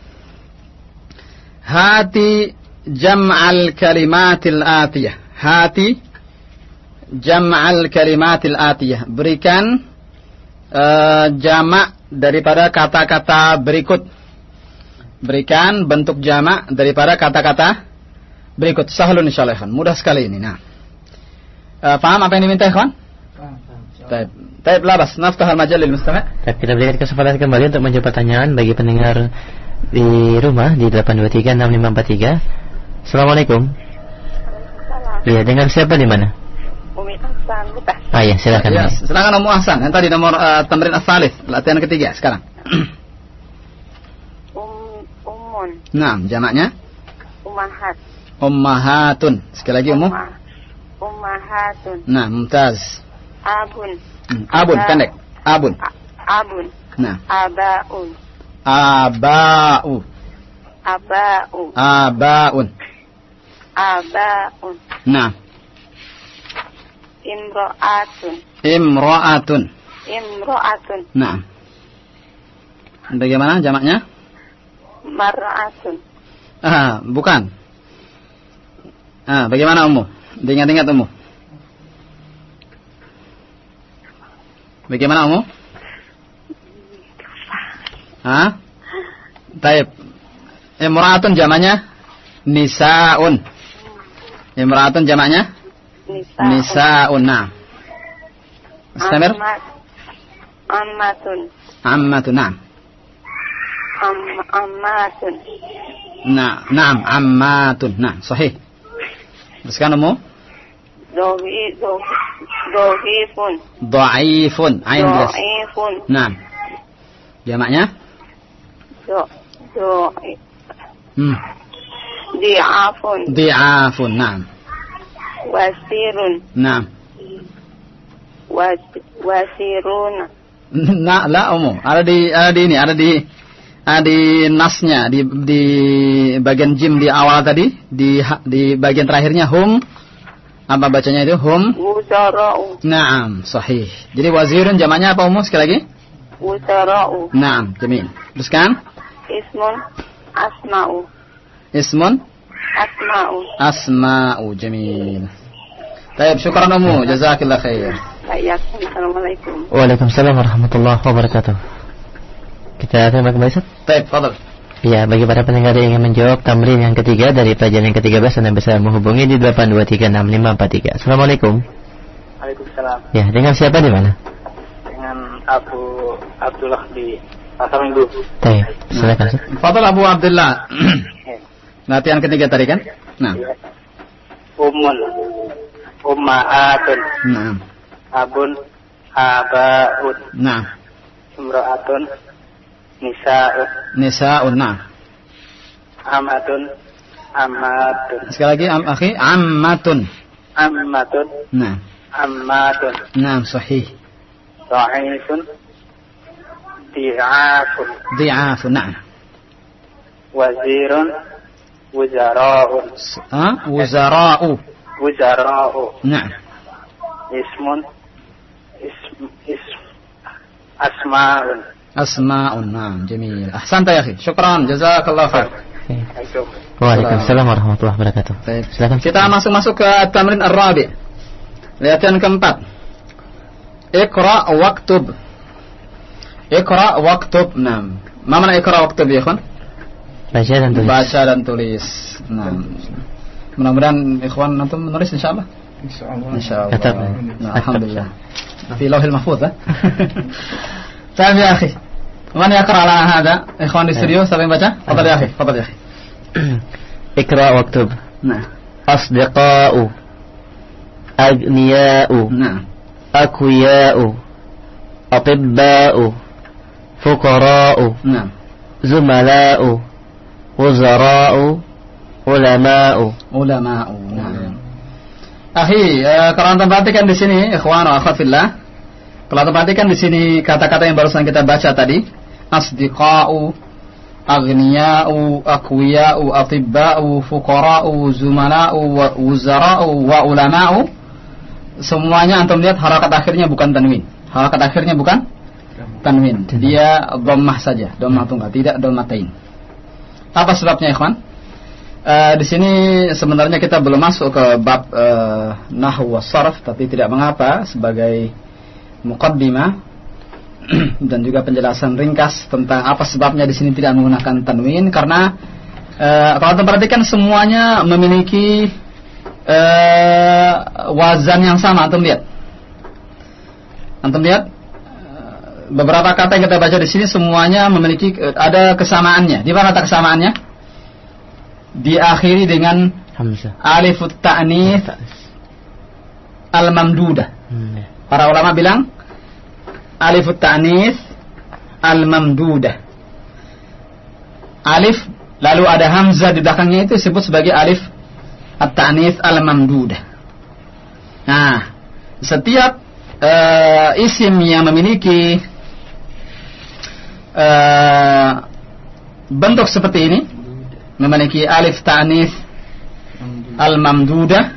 Hati jam'al kalimatil atiyah. Hati jam'al kalimatil atiyah. Berikan uh, jamak daripada kata-kata berikut. Berikan bentuk jamak daripada kata-kata berikut. Sahlun insyaallah. Mudah sekali ini. Nah. Uh, paham apa yang diminta, ikhwan? Baik. Baik, labas. Naftah al-majal lil mustami'. Baik, kita berikan kesempatan kembali untuk menjawab pertanyaan bagi pendengar di rumah di delapan dua tiga enam lima empat tiga. Assalamualaikum. Iya, dengan siapa di mana? Umi Ahsan, Buta. Ah ya, silakan. Ya, silakan Ummu Ahsan. Yang tadi nomor uh, tamrin as-salis, latihan ketiga sekarang. Um, umun. Nah, jamaknya? Ummahat. Ummahatun. Sekali lagi Ummu. Ummahatun. Nah, mumtaz. Abun. Hmm, abun, Aba, pendek. Abun. Abun. Nah. Abaun. Aba'u. Aba'u. Aba'un. Aba'un. Nah. Imro'atun. Imro'atun. Imro'atun. Nah. Bagaimana jamaknya? Mar'atun. Ah, bukan. Ah, bagaimana Ummu? Diingat-ingat Ummu. Bagaimana Ummu? Hah? Taib. Imra'atun jamaknya nisa'un. Imra'atun jamaknya Nisa'un. Nisa'un. Nah. Istamir. Ammatun. Ammatun. Nah. Am ammatun. Nah, na'am, ammatun. Nah, sahih. Teruskan Ummu. Dohi, dohi, dohifun. Dha'ifun. Ain jelas. Dohifun. Nah. Jamaknya? Do, do, Hmm. di'afun. Di'afun. Nah. Wasirun. Nah. Was, wasiruna. Nah, la Ummu. Ada di ada di ini, ada di ada di nasnya, di di bagian jim di awal tadi, di di bagian terakhirnya hum. Apa bacanya itu? Hum. Wuzara'u. Naam, sahih. Jadi wazirun jamaknya apa Ummu sekali lagi? Wuzara'u. Naam, jamil. Teruskan. Ismun asma'u. Ismun Asma'u. asma'u, jamil. Baik, syukran Ummu, jazakillah khair. Assalamualaikum. Waalaikumsalam warahmatullahi wabarakatuh. Kita terima kembali Ustaz. Baik, fadhal. Ya, bagi para pendengar yang ingin menjawab tamrin yang ketiga dari pelajaran yang ketiga belas, Anda bisa menghubungi di delapan dua tiga enam lima empat tiga. Assalamualaikum. Waalaikumsalam. Ya, dengan siapa di mana? Dengan Abu Abdullah di Assalamualaikum. Baik, silakan. Fadhal Abu Abdullah. Latihan ketiga tadi kan? Nah. Ummun, ummaatun, Nah. abun, abaun, Nah. imra'atun, nisa'un, Nisa'un. Nah. amatun, amatun, Sekali lagi am akhi, ammatun. ammatun, Nah. ammatun, Nah, sahih. dha'ifun, di'afun, Dhi'afun. Nah. wazirun, wuzara'un, Ah, wuzara'u. wuzara'u, Nah. ismun, ism, ism, asma'un. Asma'un. Nah, jamil. Ahsanta ya akhi. Syukran, jazakallahu khair. Waalaikumsalam warahmatullahi wabarakatuh. Baik. Silakan. Kita masuk-masuk ke tamrin ar-rabi'. Latihan keempat. Iqra waktub. Iqra waktub. Nah. Ma mana iqra waktub ya, ikhwan? Baca dan tulis. Baca dan tulis. Nah. Mudah-mudahan ikhwan antum menulis insyaallah. Insyaallah. Insyaallah. Katab. Nah, alhamdulillah. Fi lauhil mahfuz ha. Salam ya akhi. Man yaqra ala hada? Ikhwan di studio siapa yang baca? Fadhal ya akhi, fadhal ya akhi. Iqra waktub. Nah. Asdiqa'u, agniya'u, Nah. akwiya'u, atibba'u, fuqara'u, Nah. zumala'u, wuzara'u, ulama'u. Ulama'u. Nah. Akhi, eh, kalau anda perhatikan di sini, ikhwan wa akhwat fillah, kalau anda perhatikan di sini kata-kata yang barusan kita baca tadi, asdiqa'u, aghniya'u, aqwiya'u, atibba'u, fuqara'u, zumala'u, wa wuzara'u, wa ulama'u, semuanya antum lihat harakat akhirnya bukan tanwin. Harakat akhirnya bukan tanwin. Dia dhammah saja, dhammah tunggal, tidak dhammatain. Apa sebabnya, ikhwan? Uh, di sini sebenarnya kita belum masuk ke bab uh, nahwu was sarf, tapi tidak mengapa sebagai muqaddimah dan juga penjelasan ringkas tentang apa sebabnya di sini tidak menggunakan tanwin, karena uh, kalau kita perhatikan semuanya memiliki uh, wazan yang sama. Antum lihat, antum lihat uh, beberapa kata yang kita baca di sini semuanya memiliki uh, ada kesamaannya. Di mana letak kesamaannya? Diakhiri dengan Hamzah. alifut ta'nits al-mamdudah. Hmm. Para ulama bilang alifut ta'nits al-mamdudah. Alif lalu ada hamzah di belakangnya itu disebut sebagai alif at-ta'nits al-mamdudah. Nah, setiap uh, isim yang memiliki uh, bentuk seperti ini, memiliki alif ta'nits al-mamdudah,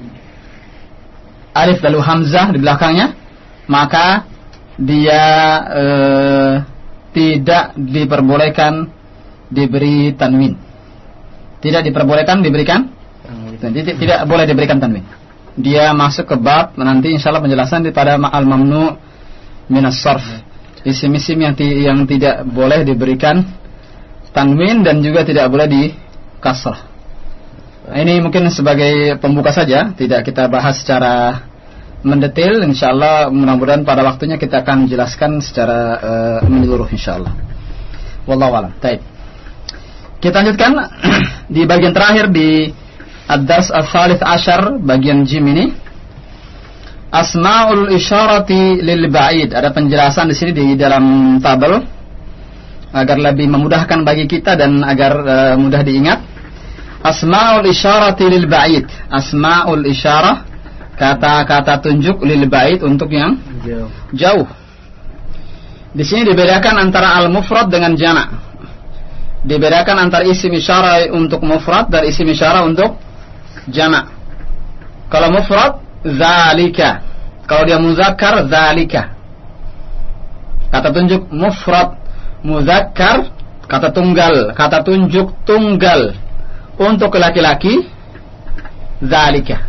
alif lalu hamzah di belakangnya, maka dia e, tidak diperbolehkan diberi tanwin. Tidak diperbolehkan diberikan tidak, tidak boleh diberikan tanwin. Dia masuk ke bab nanti insyaallah penjelasan pada al-mamnu minas sarf. Isim-isim yang, ti, yang tidak boleh diberikan tanwin dan juga tidak boleh di kasrah. Nah, ini mungkin sebagai pembuka saja, tidak kita bahas secara mendetail. Insyaallah mudah-mudahan pada waktunya kita akan menjelaskan secara uh, menyeluruh insyaallah. Wallahu a'lam. Baik. Kita lanjutkan di bagian terakhir di ad-dars al-thalits ashar, bagian jim ini. Asmaul isyarati lil ba'id. Ada penjelasan di sini di dalam tabel agar lebih memudahkan bagi kita dan agar uh, mudah diingat. Asmaul isyarati lil ba'id. Asmaul isyarah, kata-kata tunjuk lil ba'id untuk yang jauh. jauh. Di sini dibedakan antara al-mufrad dengan jama'. Dibedakan antara isim isyarah untuk mufrad dan isim isyarah untuk jama'. Kalau mufrad zalika, kalau dia muzakkar zalika. Kata tunjuk mufrad muzakkar, kata tunggal, kata tunjuk tunggal untuk laki-laki zalika.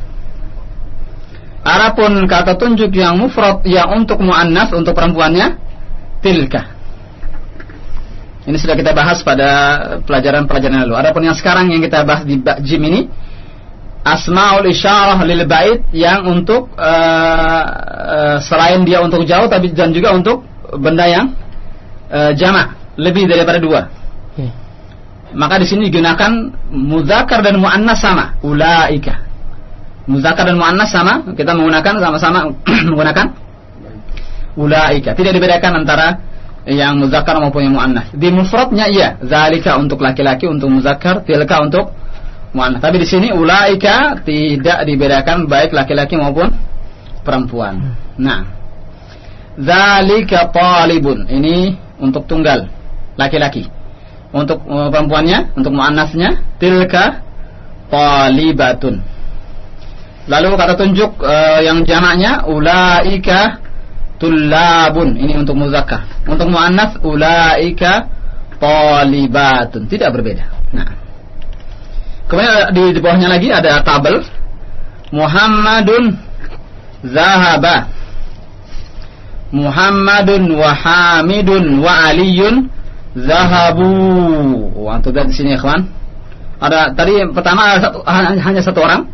Adapun kata tunjuk yang mufrad yang untuk muannas, untuk perempuannya tilka. Ini sudah kita bahas pada pelajaran-pelajaran lalu. Adapun yang sekarang yang kita bahas di jim ini, asmaul isyarah lil bait, yang untuk uh, uh, selain dia untuk jauh tapi dan juga untuk benda yang uh, jamak. lebih daripada dua. Ya. Maka di sini digunakan muzakkar dan muannas sama, ulaika. Muzakkar dan muannas sama, kita menggunakan sama-sama menggunakan ulaika. Tidak dibedakan antara yang muzakkar maupun yang muannas. Di mufradnya iya, zalika untuk laki-laki, untuk muzakkar, tilka untuk muannas. Tapi di sini ulaika tidak dibedakan baik laki-laki maupun perempuan. Nah, zalika talibun, ini untuk tunggal laki-laki. Untuk uh, perempuannya, untuk muannasnya, tilka talibatun. Lalu kata tunjuk uh, yang jamaknya ulaika tullabun, ini untuk muzakkar. Untuk muannas ulaika talibatun, tidak berbeda. Nah, kemudian di, di bawahnya lagi ada tabel Muhammadun zahaba, Muhammadun wa Hamidun wa Aliyun zahabu. Wah, antum lihat di sini ya, kawan. Ada tadi pertama ada satu, hanya satu orang.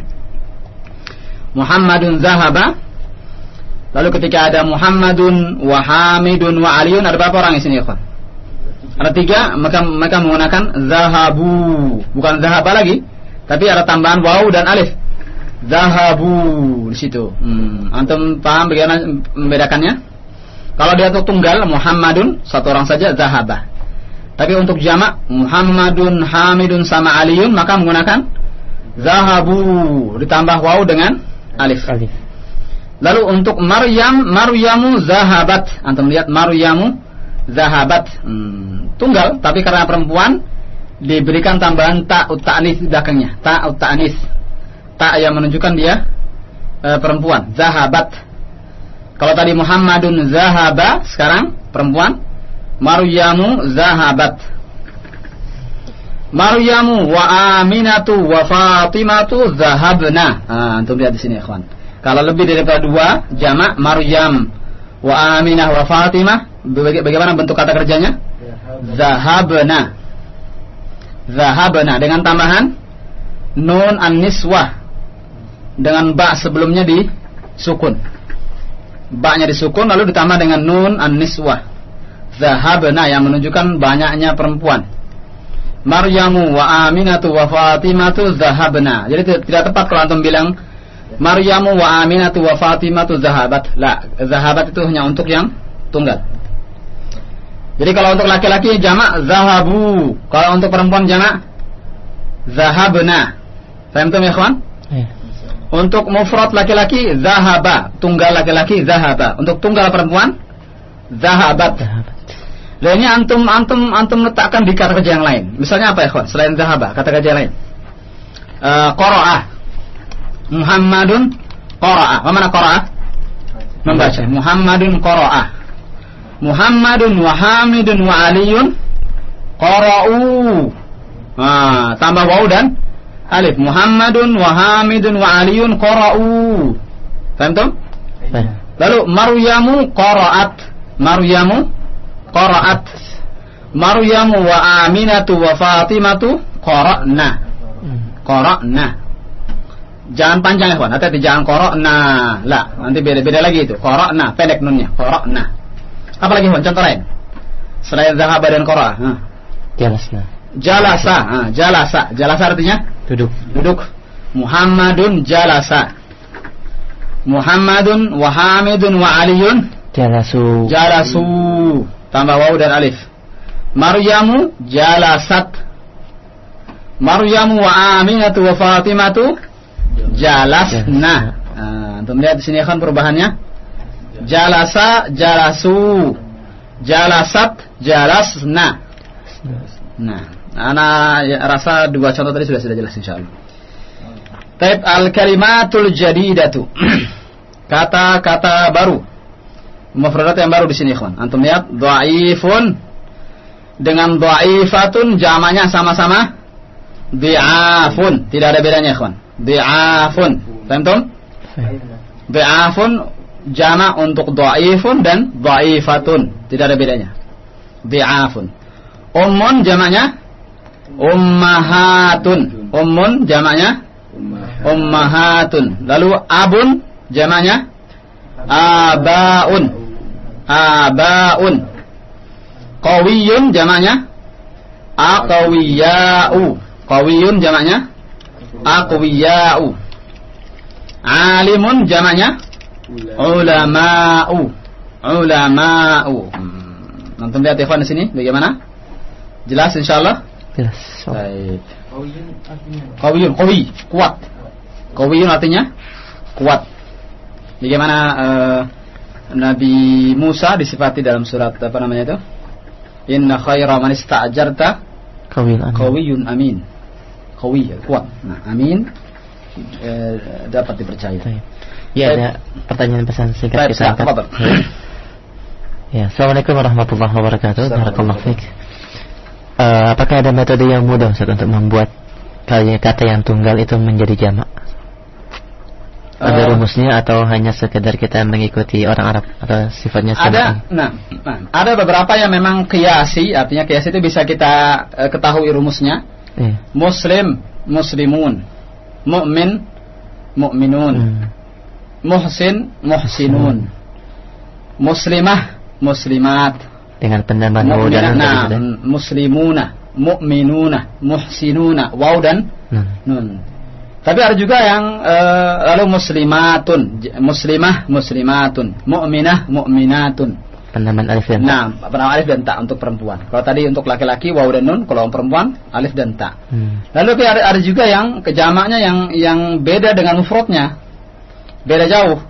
Muhammadun zahaba. Lalu ketika ada Muhammadun wa Hamidun wa Aliyun, ada berapa orang di sini ya, kawan? Ada tiga, maka mereka menggunakan zahabu, bukan zahaba lagi, tapi ada tambahan waw dan alif. Zahabu di situ. Hmm, antum paham bagaimana membedakannya? Kalau dia untuk tunggal Muhammadun satu orang saja zahaba. Tapi untuk jamak Muhammadun, Hamidun sama Aliyun, maka menggunakan zahabu ditambah waw dengan alif. Alif. Lalu untuk Maryam, Maryamu zahabat. Antum lihat Maryamu zahabat. Hmm, tunggal, tapi karena perempuan diberikan tambahan ta'ut ta'anis di belakangnya. Ta'ut ta'anis. Ta' yang menunjukkan dia e, perempuan. Zahabat. Kalau tadi Muhammadun zahaba, sekarang perempuan. Maryamu zahabat. Maryamu wa Aminatu wa Fatimatu zahabna. Ah, antum lihat di sini, ikhwan. Kalau lebih daripada dua, jamak Maryam wa Aminah wa Fatimah, bagaimana bentuk kata kerjanya? Zahabna. Zahabna dengan tambahan nun an-niswah, dengan ba sebelumnya disukun. Ba-nya disukun lalu ditambah dengan nun an-niswah. Zahabna yang menunjukkan banyaknya perempuan. Maryamu wa Aminatu wa Fatimatu zahabna. Jadi tidak tepat kalau antum bilang Maryamu wa Aminatu wa Fatimatu zahabat. La, zahabat itu hanya untuk yang tunggal. Jadi kalau untuk laki-laki jamak zahabu, kalau untuk perempuan jamak zahabna. Paham tuh ya, kawan? Ya. Untuk mufrad laki-laki zahaba, tunggal laki-laki zahaba. Untuk tunggal perempuan zahabat. Zahabat. Lah ini antum antum antum letakkan di kata kerja yang lain. Misalnya apa ya, kawan? Selain zahaba, kata kerja lain. Uh, qara'a. Muhammadun qara'a. Apa makna qara'a? Membaca. Muhammadun qara'a. Muhammadun wa Hamidun wa Aliyun qara'u. Ah, tambah waw dan alif. Muhammadun wa Hamidun wa Aliyun qara'u. Paham tuh? Lalu Maryamu qara'at. Maryamu qara'at. Maryamu wa Aminatu wa Fatimatu qara'na. Qara'na. Jangan panjang ya, kawan. Hati-hati, jangan qara'na. Lah, nanti beda-beda lagi itu. Qara'na, pendek nunnya. Qara'na. Apa lagi, kawan? Contoh lain. Selain zahaba dan qara'a. Nah. Jalasna. Jalasa. Nah, jalasa. Jalasa artinya duduk. Duduk. Muhammadun jalasa. Muhammadun wa Hamidun wa Aliyun jalasu. Jalasu. Tambah waw dan alif. Maryamu jalasat. Maryamu wa Aminatu wa Fatimatu jalasna. Nah, antum lihat di sini kan perubahannya. Jalasa, jalasu. Jalasat, jalasna. Nah, ana ya, rasa dua contoh tadi sudah sudah jelas insyaallah. Taib al-kalimatul jadidatu. Kata-kata baru. Mufradat yang baru di sini, ikhwan. Antum lihat dhaifun dengan dhaifatun jamaknya sama-sama dhi'afun, tidak ada bedanya, ikhwan. Dhi'afun. Paham tuh? Dhi'afun jamak untuk dhaifun dan dhaifatun, tidak ada bedanya. Dhi'afun. Ummun jamaknya ummahatun. Ummun jamaknya ummahatun. Lalu abun jamaknya abaun. Abaun. Qawiyun jamaknya aqwiya'u. Qawiyun jamaknya aqwiya'u. Alimun jamaknya ulama'u. Ulama'u. Hmm. Antum lihat ikhwan di sini bagaimana? Jelas insyaallah? Jelas. Baik. Qawiyun, qawi, kuat. Qawiyun artinya kuat. Bagaimana uh, Nabi Musa disifati dalam surat apa namanya itu? Inna khaira man ista'jarta qawiyyun amin. Qawi, kuat. Nah, amin eh, dapat dipercaya. Ya, ada pertanyaan pesan singkat kita angkat. Ya, Assalamualaikum warahmatullahi wabarakatuh. Barakallahu fiik. Uh, apakah ada metode yang mudah Ustaz untuk membuat kata yang tunggal itu menjadi jamak? Ada uh, rumusnya atau hanya sekedar kita mengikuti orang Arab atau sifatnya sama? Ada, nah, nah, ada beberapa yang memang qiyasi, artinya qiyasi itu bisa kita uh, ketahui rumusnya. Yeah. Muslim, muslimun, mu'min, mu'minun, hmm. muhsin, muhsinun, hmm. muslimah, muslimat. Dengan penambahan waw dan nun. Nah, muslimuna, mu'minuna, muhsinuna, waw dan hmm. nun. Tapi ada juga yang uh, lalu muslimatun, muslimah, muslimatun, mu'minah, mu'minatun. Penambahan alif dan ta. Nah, penambahan alif dan ta untuk perempuan. Kalau tadi untuk laki-laki waw dan nun, kalau perempuan alif dan ta. Hmm. Lalu ada, ada juga yang kejamaknya yang yang beda dengan mufradnya. Beda jauh.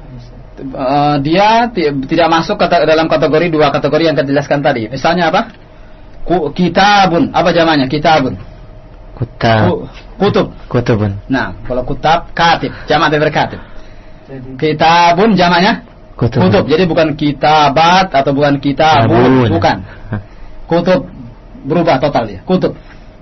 Uh, dia t- tidak masuk kata- dalam kategori dua kategori yang kita jelaskan tadi. Misalnya apa? Ku- kitabun, apa jamaknya? Kitabun. Kutab. Ku- kutub. Kutubun. Nah, kalau kutab katib, jamak dari katib. Kitabun jamaknya kutub. Kutub. Jadi bukan kitabat atau bukan kitabun, Abun. Bukan. Kutub berubah total dia. Kutub.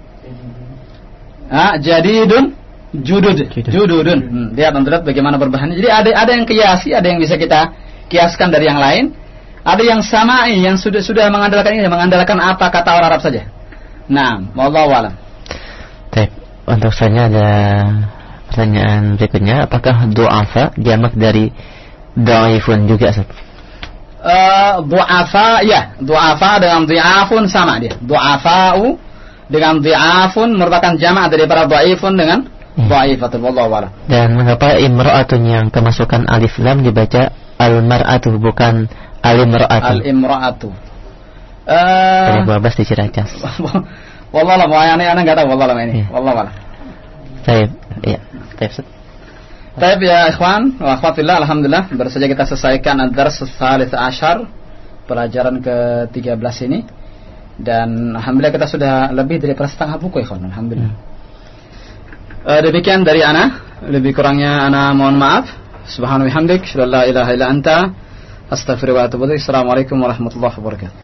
Ah, jadidun Judud, jududun. Hmm, lihat lihat bagaimana berbahannya. Jadi ada ada yang kiasi, ada yang bisa kita kiaskan dari yang lain. Ada yang samai, yang sudah sudah mengandalkan ini, mengandalkan apa kata orang Arab saja. Nah, wallahu a'lam. Baik, untuk saya ada pertanyaan berikutnya, apakah du'afa jamak dari dhaifun juga, Ustaz? Uh, du'afa, ya, du'afa dengan dhi'afun sama dia. Du'afa'u dengan dhi'afun merupakan jamak daripada dhaifun dengan dhaifatul, wallahu a'lam. Dan mengapa imra'atun yang kemasukan alif lam dibaca al-mar'atu bukan al-imra'atu? Al-imra'atu. Eh uh, babas di Ciracas. Wallahu a'lam, ana ana enggak tahu wallahu a'lam ini. Wallahu a'lam. Baik, iya. Baik. Baik ya ikhwan wa akhwatillah, alhamdulillah baru saja kita selesaikan ad-dars ats-tsalits asyar, pelajaran ke tiga belas ini, dan alhamdulillah kita sudah lebih dari setengah buku ikhwan, alhamdulillah. Hmm. Uh, demikian dari ana, lebih kurangnya ana mohon maaf. Subhanallahi wa bihamdik, la ilaha illa anta, astaghfiruka wa atubu ilaik. Assalamualaikum warahmatullahi wabarakatuh.